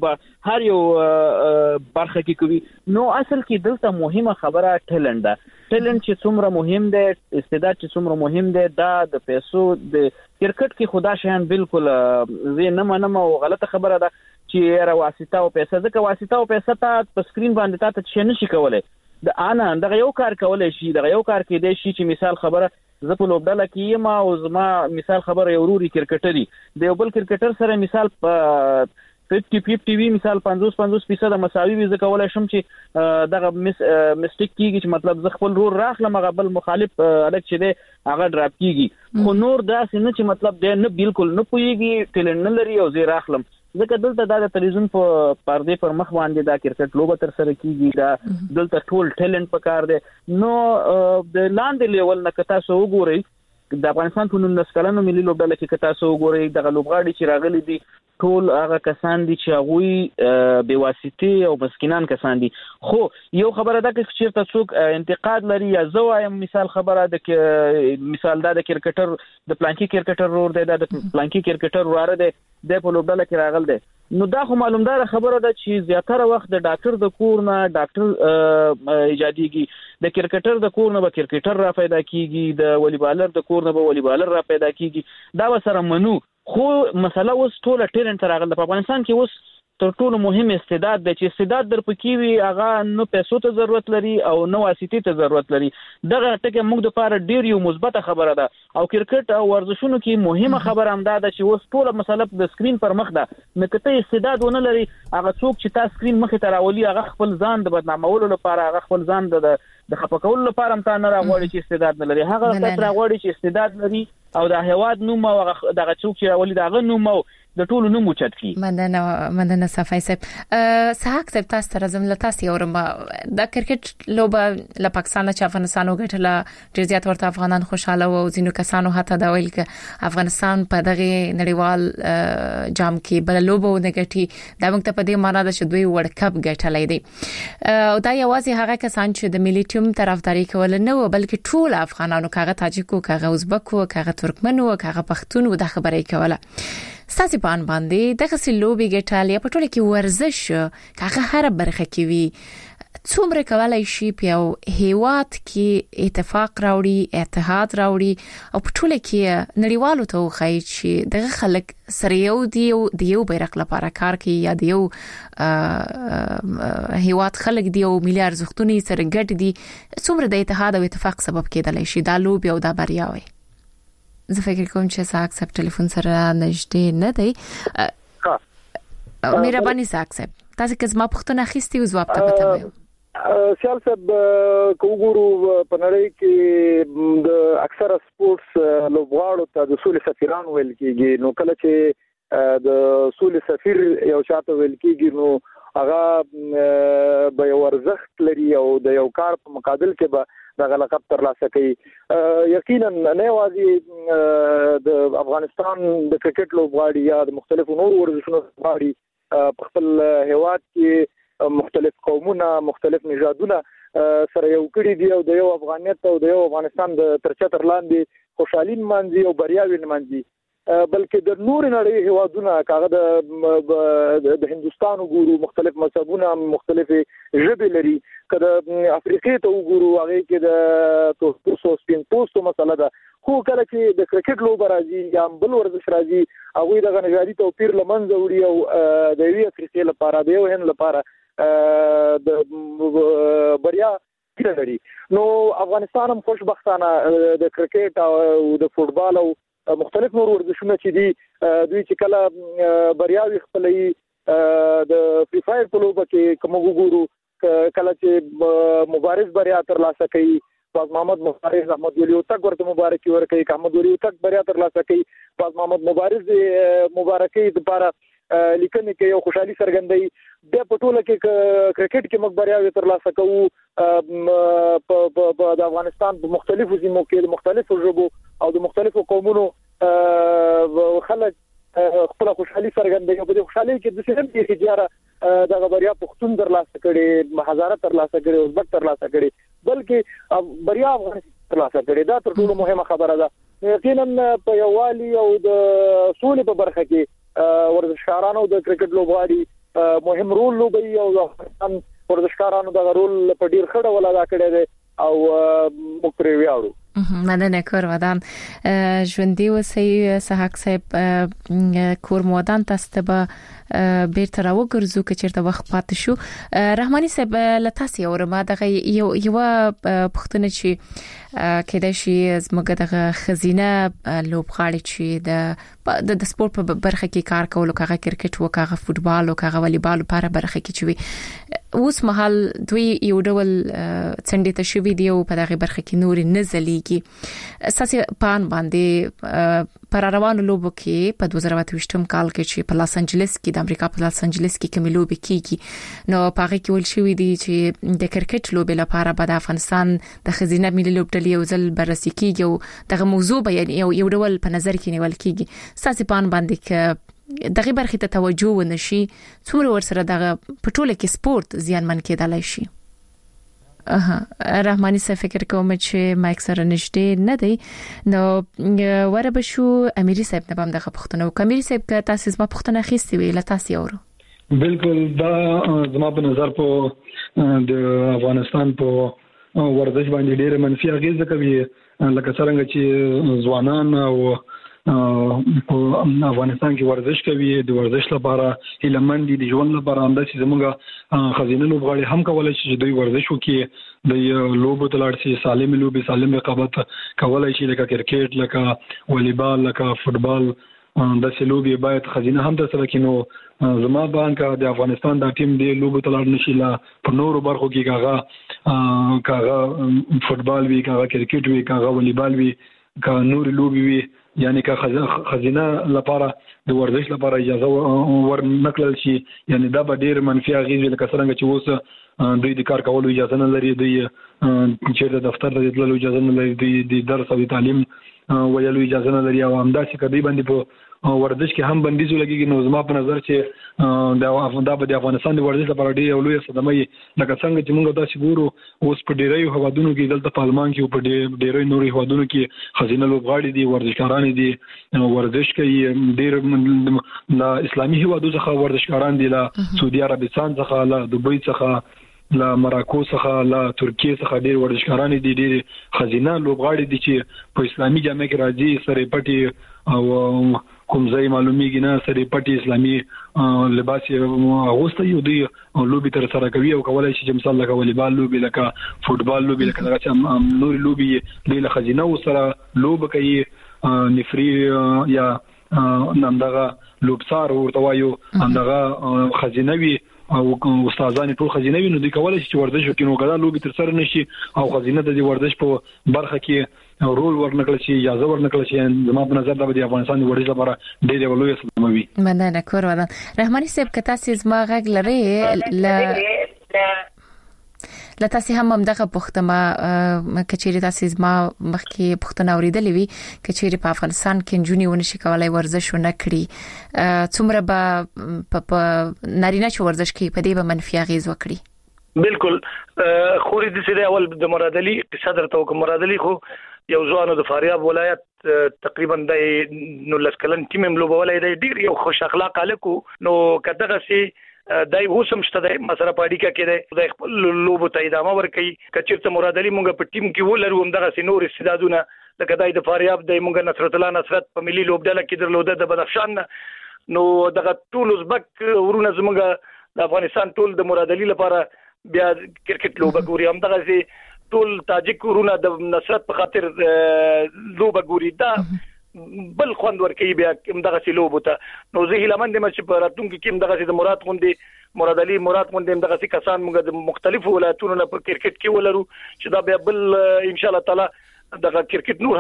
برخه کې کوي. نو اصل کې دلته مهمه خبره ټالنت ده. ټالنت چې څومره مهم دی، استعداد چې څومره مهم دی، دا د پیسو د کرکټ کې خدا شان بالکل زه نه منم او غلطه خبره ده چې را واسطه او پیسې، ځکه واسطه او پیسې ته په سکرین باندې ته څه نشي کولای. د انا دغه یو کار کولای شي، دغه یو کار کې دی شي چې مثال خبره زه په لوبډله کې یم او زما مثال خبره یو وروري کرکټري د یو بل کرکټر سره مثال په 50-50 وی مثال 50-50% مساوي وي، زه کولای شم چې دغه مسټیک کیږي چې مطلب زه خپل رور راخلم هغه بل مخالف الګ چې دی هغه ډراپ کیږي. خو نور داسې نه چې مطلب دی نه بالکل نه پويږي، ټالنت نه لري او زه راخلم. ځکه دلته د تلویزیون په پردې پر مخ باندې دا کرکټ لوبه تر سره کیږي، دا دلته ټول ټالنت پکار دی. نو د لاندې لیول نه کتا سو وګورئ د افغانستان په 19 کلنو ملي لوبډله کې کتا سو وګورئ دغه لوبغاړي چې راغلي دي ټول هغه کسان دي چې هغه بے واسطه او مسکینان کسان دي. خو یو خبره ده چې چیرته څوک انتقاد لري یا زه وایم مثال خبره ده چې مثال دا د کرکټر د پلانکی کرکټر ور دی د پلانکی کرکټر واره دی د په لوبډاله کې راغل دی نو دا خو معلومدار خبره ده چې زیاتره وخت د ډاکټر د کور نه ډاکټر ایجاديږي د کرکټر د کور نه به کرکټر را پیدا کیږي د والیبالر د کور نه به والیبالر را پیدا کیږي دا به سره منو. خو مسله اوس ټول ټیلنټ راغله په افغانستان کې اوس تر ټولو مهم استعداد دی چې استعداد در پکې وي هغه نو پیسو ته ضرورت لري او نو واسطې ته ضرورت لري. دغه ټکه موږ د لپاره ډیر یو مثبت خبره ده او کرکټ او ورزشونو کې مهمه خبره هم ده چې اوس ټول مسله د سکرین پر مخ ده نو کته استعداد ونه لري هغه څوک چې تا سکرین مخ ته راولي هغه خپل ځان د بدنامولو لپاره هغه خپل ځان د خپکولو لپاره هم تا نه راغوړي چې استعداد نه لري هغه تاسو راغوړي چې استعداد لري او د هواد نوم او دغه څوک چې راولي دغه نوم او د ټولو نوم اوچت کی. مننه صفای صاحب. سحق صاحب تاسو تر زم لتاسي اورم د کرکټ لوبه له پاکستان له افغانستان وګټله ډیر زیات ورته افغانان خوشاله او ځینو کسانو حتی دا ویل ک افغانستان په دغه نړیوال جام کې بل لوبه ونګټي دا موږ ته په دې معنی ده چې دوی ورلد کپ ګټلې دي او دا یوازې هغه کسان چې د ملي ټیم طرفداري کول نه و بلکې ټول افغانانو کاغه تاجکو کاغه ازبکو کاغه ترکمنو کاغه پښتون و د خبرې کوله. ستاسو په ان باندې دغه سلوبي ګټالیا په ټوله کې ورزش کاغه هر برخه کې وي څومره کولای شي په هیواد کې اتفاق راوړي اتحاد راوړي او په ټوله کې نړیوالو ته وخی چې دغه خلک سره یو دی یو بیرغ لپاره کار کوي یا دی یو هیواد خلک دی او ملي ارزښتونه سره ګډ دي څومره د اتحاد او اتفاق سبب کېدلی شي دا لوبي او دا بریا وي. زه فکر کوم چې ساک صاحب ټلیفون سره نږدې نه دی. مهرباني ساک صاحب تاسو که زما پوښتنه اخیستي او ځواب ته پته سیال صاحب کوګورو په نړۍ کې د اکثره سپورتس لوبغاړو ته د سولې سفیران ویل کېږي نو کله چې د سولې سفیر یو چاته ویل کېږي نو هغه به یو ارزښت لري او د یو کار په مقابل کې به د لقب ترلاسه کوي. یقینا نه واځي د افغانستان د کرکټ لوبغاړي یا د مختلفو نور ورزشونو لوبغاړي په خپل هیواد کې مختلف قومونه مختلف نژادونه سره یو کړي دي او د یو افغانیت او د یو افغانستان د ترچتر لاندې خوشحالي مانځي او بریاوي مانځي بلکې د نور نړۍ هیوادونه کاغه د هندستان وګورو مختلف مذهبونه مختلف ژبې لري کله افریقې ته وګورو هغه کې د توسو سپین پوسټو مسله ده خو کله چې د کرکټ لوبه راځي یا بل ورزش راځي هغه دغه نژادي توپیر لمنځه وړي او د یوې افریقې لپاره د یو هند لپاره د بریا لري. نو افغانستان هم خوشبختانه د کرکټ او د فوتبال او مختلف نور ورزشونه چې دي دوی چې کله بریاوي خپلې د فری فایر په لوبه کې کوم وګورو کله چې مبارز بریا ترلاسه کوي باز محمد مبارز احمد ولی اوتک ورته مبارکي ورکوي احمد ولی اوتک بریا ترلاسه کوي باز محمد مبارز مبارکي لپاره لیکنه کې یو خوشحالي سرګندای د پټوله کې کرکټ کې مخبرياوي ترلاسه کوو په د افغانستان په مختلفو سیمو کې د مختلفو ژبو او د مختلفو قومونو خلک خپل خوشحالي سرګندای په دې خوشحالي کې د سیمې کې جاره د بریا پښتون ترلاسه کړي هزاره ترلاسه کړي ازبک ترلاسه کړي بلکې بریا افغانستان ترلاسه کړي دا تر ټولو مهمه خبره ده. یقینا په یووالي او د سولې په برخه کې ورزشکارانو د کرکټ لوبغاړي مهم رول لوبي او افغانستان ورزشکارانو د رول په ډیر خړه ولا دا کړی دی او موږ پرې ویاړو. مننه کور ودان ژوندۍ وسې سحق صاحب کور مودان تاسو به بیرته راوګرځو که چیرته وخت پاتې شو. رحماني صاحب لتاسي اورما دغه یو پښتنه چې کېدای شي زموږ دغه خزینه لوبغاړي چې د سپورت په برخه کې کار کول او کاغه کرکټ او کاغه فوتبال او کاغه والیبال په برخه کې چې اوس مهال دوی یو ډول څنډه ته شوی دی او په دغه برخه کې نور نه زلیږي اساسي پان باندې پر روانو لوبو کې په 2028 کال کې چې په لاس انجلس کې د امریکا په لاس انجلس کې کومې لوبې کیږي نو پاره کې ول شوې دي چې د کرکټ لوبې لپاره په افغانستان د خزینه ملي لوبډلې یو ځل بررسي کیږي او دغه موضوع به یو ډول په نظر کې نیول کیږي. اساسي پان باندې دغه برخه ته توجه ونشي څومره ورسره دغه پټوله کې سپورت زیانمن کېدلای شي. رحماني صاحب فکر کوم چې مایک سره نشته نه دی نو وربه شو امیری صاحب نه بم دغه پښتنو کمیری صاحب که تاسو زما پښتنه خېستې وی لا تاسو اورو. بالکل دا زما په نظر په د افغانستان په ورزش باندې ډېر منفي اغیزه کوي لکه څنګه چې ځوانان او په افغانستان کې ورزش کوي د ورزش لپاره هیلمن دي د ژوند لپاره انداسې زموږه خزینه لوبغاړي هم کولای شي چې دوی ورزش وکړي د لوبو تلاړ شي سالم لوبي سالم رقابت کولای شي لکه کرکټ لکه والیبال لکه فوتبال د سلوبي باید خزینه هم د سره کینو زما باندې د افغانستان د ټیم دی لوبو تلاړ نشي لا په نورو برخو کې کاغه فوتبال وی کاغه کرکټ وی کاغه والیبال وی کا نور لوبي وی یعنی که خزینه لپاره د ورزش لپاره اجازه ورنکړل شي یعنی دا به ډیر منفي اغیز لکه څنګه چې اوس دوی د کار کولو اجازه نه لري دوی چې د دفتر ته تللو اجازه نه لري د درس او تعلیم ویلو اجازه نه لري او همداسې کدی باندې په ورزش کې هم بندیز لګیږي نو زما په نظر چې دا به د افغانستان د ورزش لپاره ډیر لوی صدمه لکه څنګه چې موږ تاسو ګورو اوس په ډیرو هوادونو کې دلته په آلمان کې په ډیرو نوري هوادونو کې خزینه لوبغاړي دي ورزشکاران دي ورزش کوي ډیر د اسلامي هوادو څخه ورزشکاران دي له سعودي عربستان څخه له دوبۍ څخه لا مراکو څخه لا ترکیه څخه ډیر ورزشکاران دي ډیر خزینه لوبغاړي دي چې په اسلامي جامع کې راځي سره پټي او کوم ځای معلومیږي نه سره پټي اسلامي لباس اغوسته یو دی لوبي تر سره کوي او کولای شي چې مثال لکه والیبال لوبي لکه فوتبال لوبي لکه څنګه نور لوبي د خزینه سره لوب کوي نفري یا نندغه لوبسار ورته وایو اندغه خزینوي او استادان ټول خزینه ویني دوی کولای شي چې ورزش وکړي نو ګډه لوبي تر سره نشي او خزینه د ورزش په برخه کې رول ورنکړل شي اجازه ورنکړل شي زما په نظر د افغانستان د ورزش لپاره ډېر لوی صدمه وي. مننه کور ودان رحماني صاحب که تاسو زما غږ لري لته سي هم دغه پښتمه کچېری تاسو زما مخکې پښتنه اوریدلې وی کچېری په افغانستان کې جونی ونشي کولای ورزش نه کړی څومره به نارینه چې ورزش کوي په دې به منفي اغیز وکړي. بالکل خوري د سره اول د مراد علي صدر توکم مراد علي خو یو ځوانو د فاریاب ولایت تقریبا د 19 کلن ټیم ملوبولای دی ډیر یو خوش اخلاق الکو نو کداغه سي دای وسم شته د مسره پاډیکا کې د خپل لوبو ته ادامه ورکړي کچېرته مراد علي مونږ په ټیم کې ولرو هم دغه سينور استعدادونه لکه دای د فاریاب د مونږ نصرت الله نصرت په ملي لوبډله کې درلوده د بدخشان نو دغه ټول ازبک ورونه زمونږ د افغانستان ټول د مراد علي لپاره بیا کرکټ لوبه ګوري هم دغه سي ټول تاجک ورونه د نصرت په خاطر لوبه ګوري دا بل خوند ورکوي بیا دغه سي لوبو ته نو زه هیلمند یم چې په راتلونکي کې دغه سي د مراد علي مراد غوندې دغه سي کسان موږ د مختلفو ولایتونو نه په کرکټ کې ولرو چې دا بیا بل ان شاء الله تعالی دغه کرکټ نور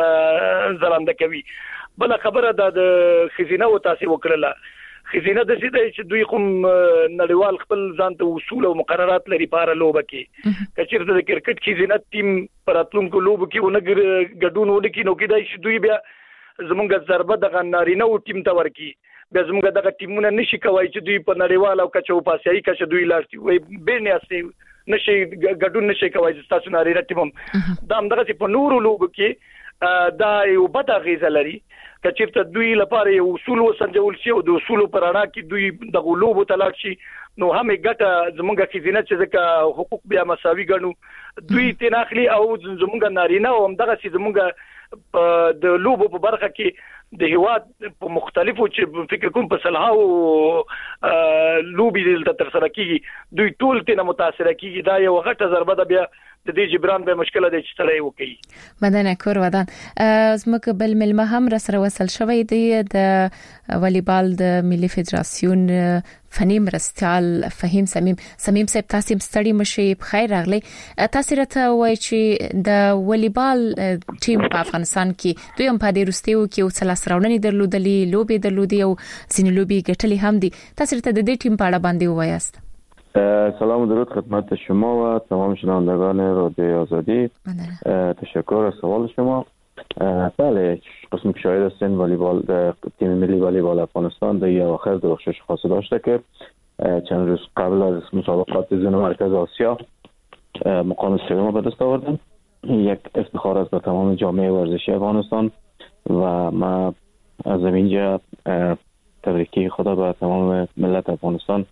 هم زرانده کوي. بل خبره د خزینه او تاسو وکړه خزینه د سیده چې دوی کوم نړیوال خپل ځان ته اصول او مقررات لري په لوبه کې کچېرته د کرکټ خزینه ټیم پر اتلونکو لوبه کې ونګ ګډون ونکې نو کې دای شي دوی بیا زمونږ ضربه د نارینه او ټیم ته ورکی بیا زمونږ دغه ټیمونه نشي کوي چې دوی په نړیوال او کچو پاسيي کچ دوی لاړتي وي بیرنه اسي نشي ګډون نشي کوي چې تاسو نارینه ټیم دا هم دغه په نورو لوبو کې دا یو بد غیزه لري کچېرته دوی لپاره یو اصول وسنجول شي او د اصول پر اړه کې دوی د غلوبو تلاړ شي نو هم ګټه زمونږ خزینه چې ځکه حقوق بیا مساوي ګڼو دوی تناخلي او زمونږ نارینه او هم دغه سي زمونږ د لوبو په برخه کې د هواد په مختلفو چې فکر کوم په صلاحو لوبي دلته تر سره کیږي دوی ټول تنه متاثر کیږي دا یو غټه ضربه ده بیا د دې جبران به مشکله ده چې تلای وکي. مننه کور ودان زموږ بل ملما هم را سره وصل شوی دی د والیبال د ملي فدراسیون فنی مرستيال فهیم سمیم صاحب تاسو ستړي مشي په خیر راغلی تاسو راته وایي چې د والیبال ټیم په افغانستان کې دوی هم په دې رستیو کې او څلا سراونني درلودلې لوبي درلودي او ځینې لوبي ګټلې هم دي تاسو راته د دې ټیم په اړه باندې وایاست. سلام و درود خدمت شما و تمام شنوندگان رادیو آزادی. تشکر از سوال شما. بله، قسم که شاهد هستین والیبال تیم ملی والیبال افغانستان در اواخر درخشش خاصی داشته که چند روز قبل از مسابقات زون مرکز آسیا مقام سوم به دست آوردن. یک افتخار است به تمام جامعه ورزشی افغانستان و ما از اینجا تبریکی خدا به تمام ملت افغانستان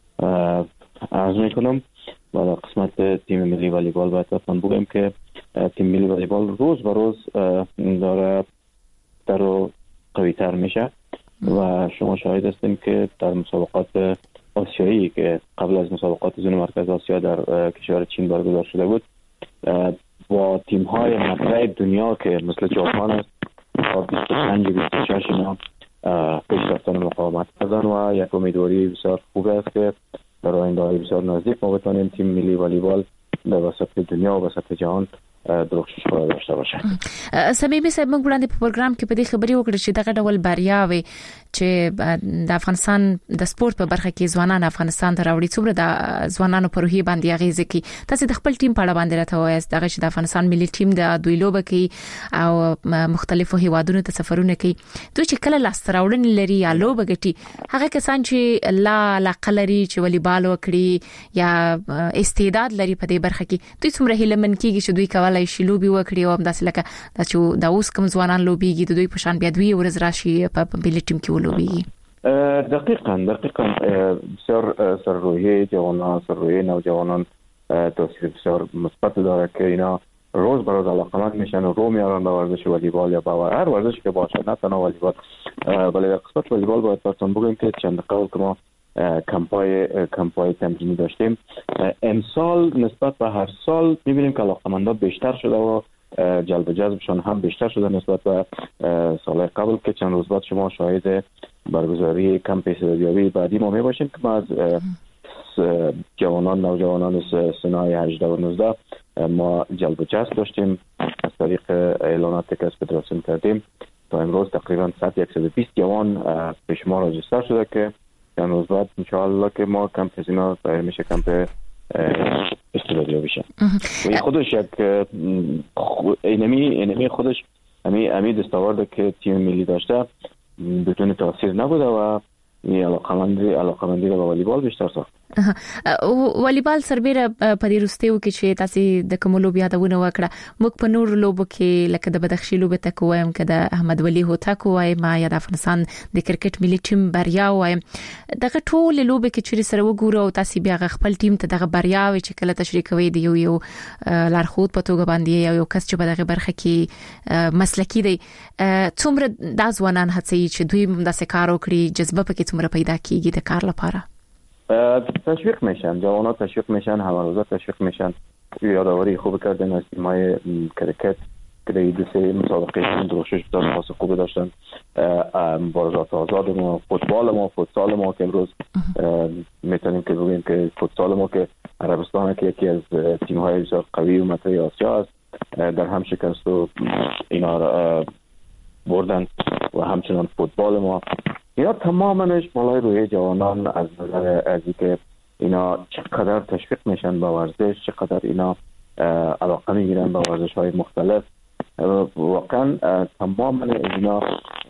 عرض میکنم. و قسمت تیم ملی والیبال باید بتون بگم که تیم ملی والیبال روز به روز داره در و قوی تر میشه و شما شاهد هستین که در مسابقات آسیایی که قبل از مسابقات زون مرکز آسیا در کشور چین برگزار شده بود با تیم های مطرح دنیا که مثل ژاپن است تا 25 و 26 اینا پیشرفتن مقاومت کردن و یک امیدواری بسیار خوب است که در آینده های بسیار نزدیک ما بتانیم تیم ملی والیبال در وسط دنیا و وسط جهان درخشش داشته باشه. سمیمی صاحب موږ وړاندې په پروګرام کې په دې خبرې وکړې چې دغه ډول بریاوي چې د افغانستان د سپورت په برخه کې ځوانان افغانستان ته راوړي څومره د ځوانانو په روحي باندې اغیزه کوي. تاسو د خپل ټیم په اړه باندې راته وایاست دغه چې د افغانستان ملي ټیم د دوی لوبه کوي او مختلفو هیوادونو ته سفرونه کوي. دوی چې کله لاس راوړنې لري یا لوبه ګټي هغه کسان چې لا قلري چې والیبال وکړي یا استعداد لري په دې برخه کې دوی څومره هیلمن کیږي چې دوی کولای شي لوبي وکړي او همداسې لکه چې دا اوس کوم ځوانان لوبيږي د دوی په شان بیا دوی ورځ راشي په ملي ټیم کې ولوبيږي. دقیقاً بسیار سررویه جوانان سررویه نوجوانان تاثیر بسیار مثبت داره که اینا روز به روز علاقمند میشن و رو میارن به ورزش والیبال یا به هر ورزشی که باشه، نه تنها والیبال. ولی در قسمت والیبال باید براتون بگم که چند قبل که ما کمپای تمرینی داشتیم امسال نسبت به هر سال میبینیم که علاقمندان بیشتر شده و جلب و جذبشان هم بیشتر شده نسبت به سال قبل که چند روز بعد شما شاهد برگزاری کمپ استعدادیابی بعدی ما میباشیم که ما از نوجوانان سنای 18 و 19 ما جلب و جذب داشتیم از طریق اعلاناتی که از فدراسیون کردیم. تا امروز تقریبا 120 جوان به شما راجستر شده که چند روز بعد انشاءالله که ما کمپ هزینا تغییر میشه کمپ استعدادیابی شه. و خودش یک اینمی خودش امی دستاورده که تیم ملی داشته بدون تاثیر نبوده و علاقمندی به والیبال بیشتر ساخت. والیبال سربېره په دې وروستیو کې چې تاسو د کوم لوب یادونه وکړه موږ په نور لوبو کې لکه د بدخشي لوبه تک وایم که د احمد ولی هوتک وایم یا د افغانستان د کرکټ ملي ټیم بریا وایم دغه ټول لوبه کې چې سره وګورو او تاسو بیا خپل ټیم ته دغه بریاوي چې کله تشریح کوي دی یو لارښود په توګه باندې یو کس چې په دغه برخه کې مسلکی دی څومره د ځوانان هڅې چې دوی د سکارو کړی جذبه پکې څومره پیدا کیږي د کار لپاره تشویق میشن، جوانات تشویق میشن، همه تشویق میشن. یادآوری خوب کردن از تیمای کرکت که در دو سه مسابقه درخشش بسیار خاص خوب داشتن. مبارزات آزاد ما، فوتسال ما که امروز میتونیم که بگیم که فوتسال ما که عربستان که یکی از تیم‌های بسیار قوی و مطرح آسیا است در هم شکست و اینا بردن و همچنان فوتبال ما اینا تمامش بالای روی جوانان از نظر از اینکه اینا چقدر تشویق میشن به ورزش، چقدر اینا علاقه میگیرن به ورزش‌های مختلف. واقعا تمام اینا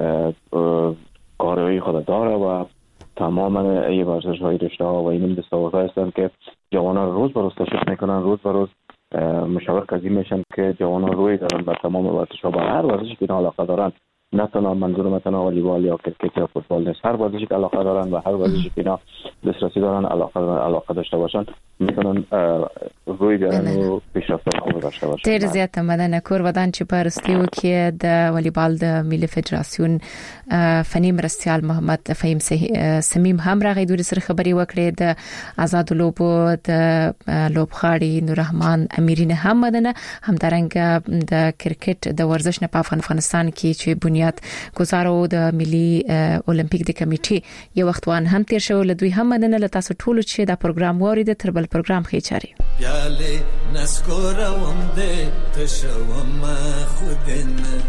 کارایی خود داره و تمام این ورزش‌های رشته‌ها و این دستاوردها هستن که جوانان روز به روز تشویق میکنن، روز به روز مشوق قضیه میشن که جوانان روی دارن به تمام ورزش‌ها، به هر ورزشی که علاقه دارن، نه تنها منظورم تنها والیبال یا کرکت یا فوتبال نیست، هر ورزشی که علاقه دارن و هر ورزشی که اینا دسترسی دارن علاقه داشته باشن میتونن روی بیارن و پیشرفت خوب داشته باشن. ډیر زیاته مننه کور ودان چې پرستیو کې د والیبال د ملي فدراسیون فني مرستيال محمد فهیم سمیم هم راغی دوی سره خبري وکړې د آزاد لوبو د لوبخاړي نور رحمان امیرینه هم مدنه هم درنګ د کرکټ د ورزش نه په افغانستان کې چې بنیاد گزارو د ملي اولمپیک د کمیټې یو وختوان هم تیر شو لدوی هم مدنه لته ټولو چې دا پروګرام وارد تر بل پروګرام خېچاري یاله نسکوروم دې تشوم خودنه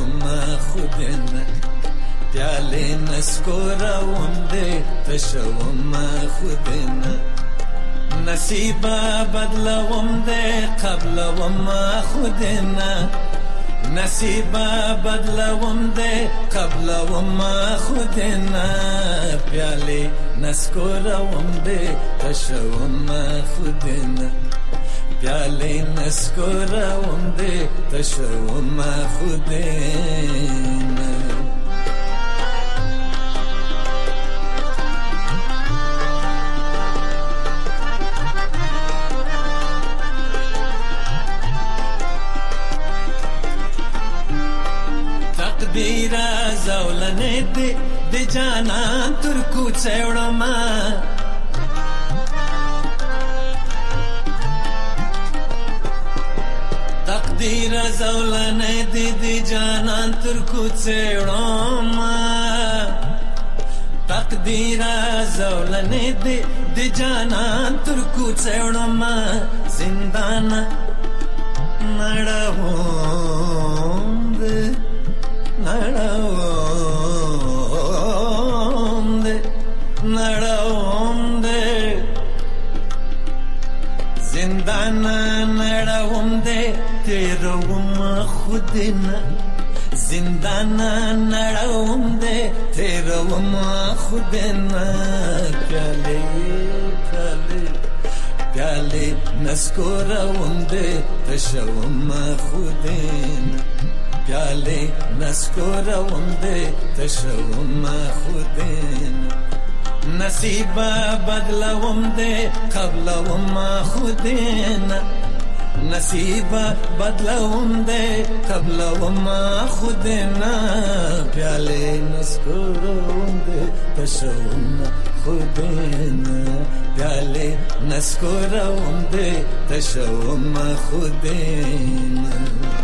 تشوم خودنا پیاله نسکورا ومده تشوم خودنا نصیبا بدلا ومده قبلا وم خودنا نصیبا بدلا ومده قبلا وم خودنا پیاله نسکورا ومده تشوم خودنا پیاله نسکورا ومده تشوم خودنا تقدیرا زولنه دی جانان ترکو چوڑما تقدیرا زولنه دی جانان ترکو چوڑما تقدیرا زولنه دی جانان ترکو چوڑما زندان نڑاوند نڑاوند زندان نڑاوند تیروم خودنا زندان نڑاوند تیروم خودنا پیاله پیاله پیاله نسکوروند تشوم خودنا پیاله نسکوروند تشوم خودنا نصیبا بدلوند قبلوم خودنا نصیبا بدلوند قبلوم خودنا پیاله نسکوروند تشوم خودنا پیاله نسکوروند تشوم خودنا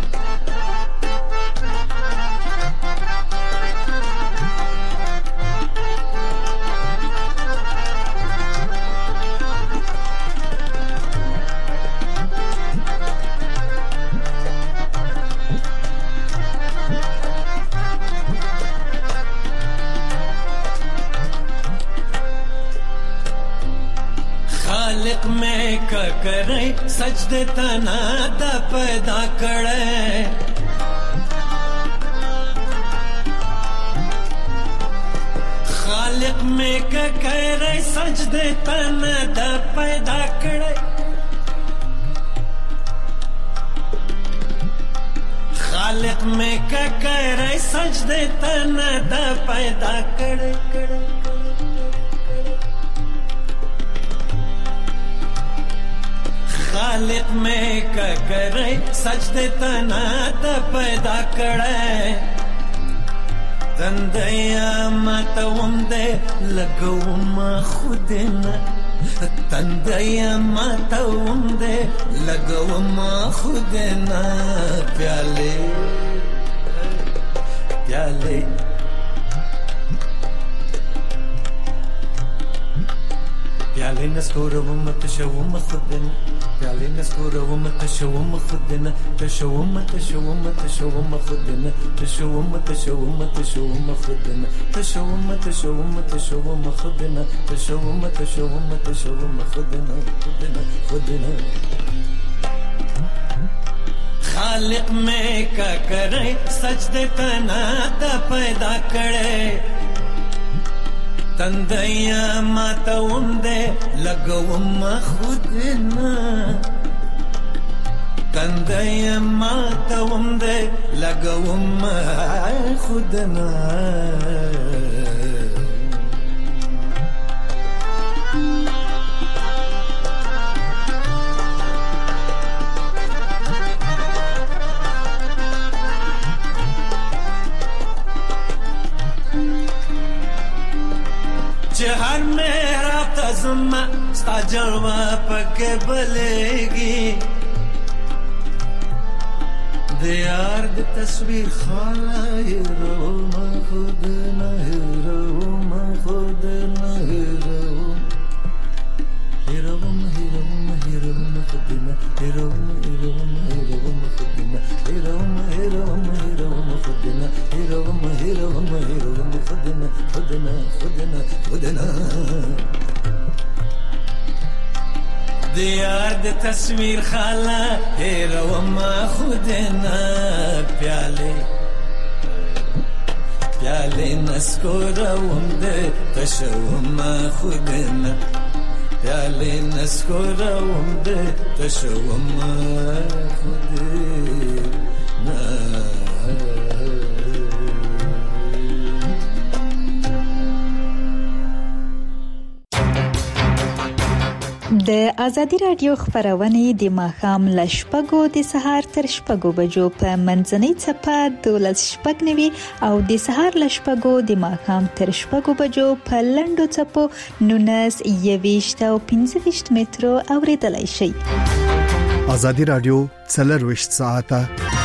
خالق میں کا کرے سجدے تنا دا پیدا کرے خالق میں کا کرے سجدے تنا دا پیدا کرے خالق میں کا کرے سجدے تنا دا پیدا کرے خالق میں کا کرے سجدے تنا دا پیدا کرے تندیا ماتوم دے لگوم خودنا تندیا ماتوم دے لگوم خودنا پیالے پیالے پیالے نسکوروم تشوم خودنا پیاله نسکوروم تشوم خودنا تشوم تشوم تشوم خودنا تشوم تشوم تشوم خودنا تشوم تشوم تشوم خودنا تشوم تشوم تشوم خودنا خودنا خالق میں کا کرے سجدے تنا دا پیدا کرے تندیا ماتوم دے لگوم خودنا تندیا ماتوم دے لگوم خودنا हर मेरा तज़मा स्ता जलवा पके बलेगी दियार दी तस्वीर खाला हीरो मैं खुद न हीरो मैं खुद न हीरो हीरो हीरो हीरो खुद न हीरो हीरो हीरो खुद न हीरो हीरो हीरो खुद न دیار د تصویر خالا هیرو ما خودنا پیاله پیاله نسکورم ده تشو ما خودنا پیاله نسکورم ده تشو ما خودنا د ازادي رادیو خبرونه د ماښام ل شپږو د سهار تر شپږو بجو په منځنۍ چپه 12:09 او د سهار ل شپږو د ماښام تر شپږو بجو په لنډو چپو 19 او 15 مترو اوریدلای شي. ازادي رادیو 24 ساعته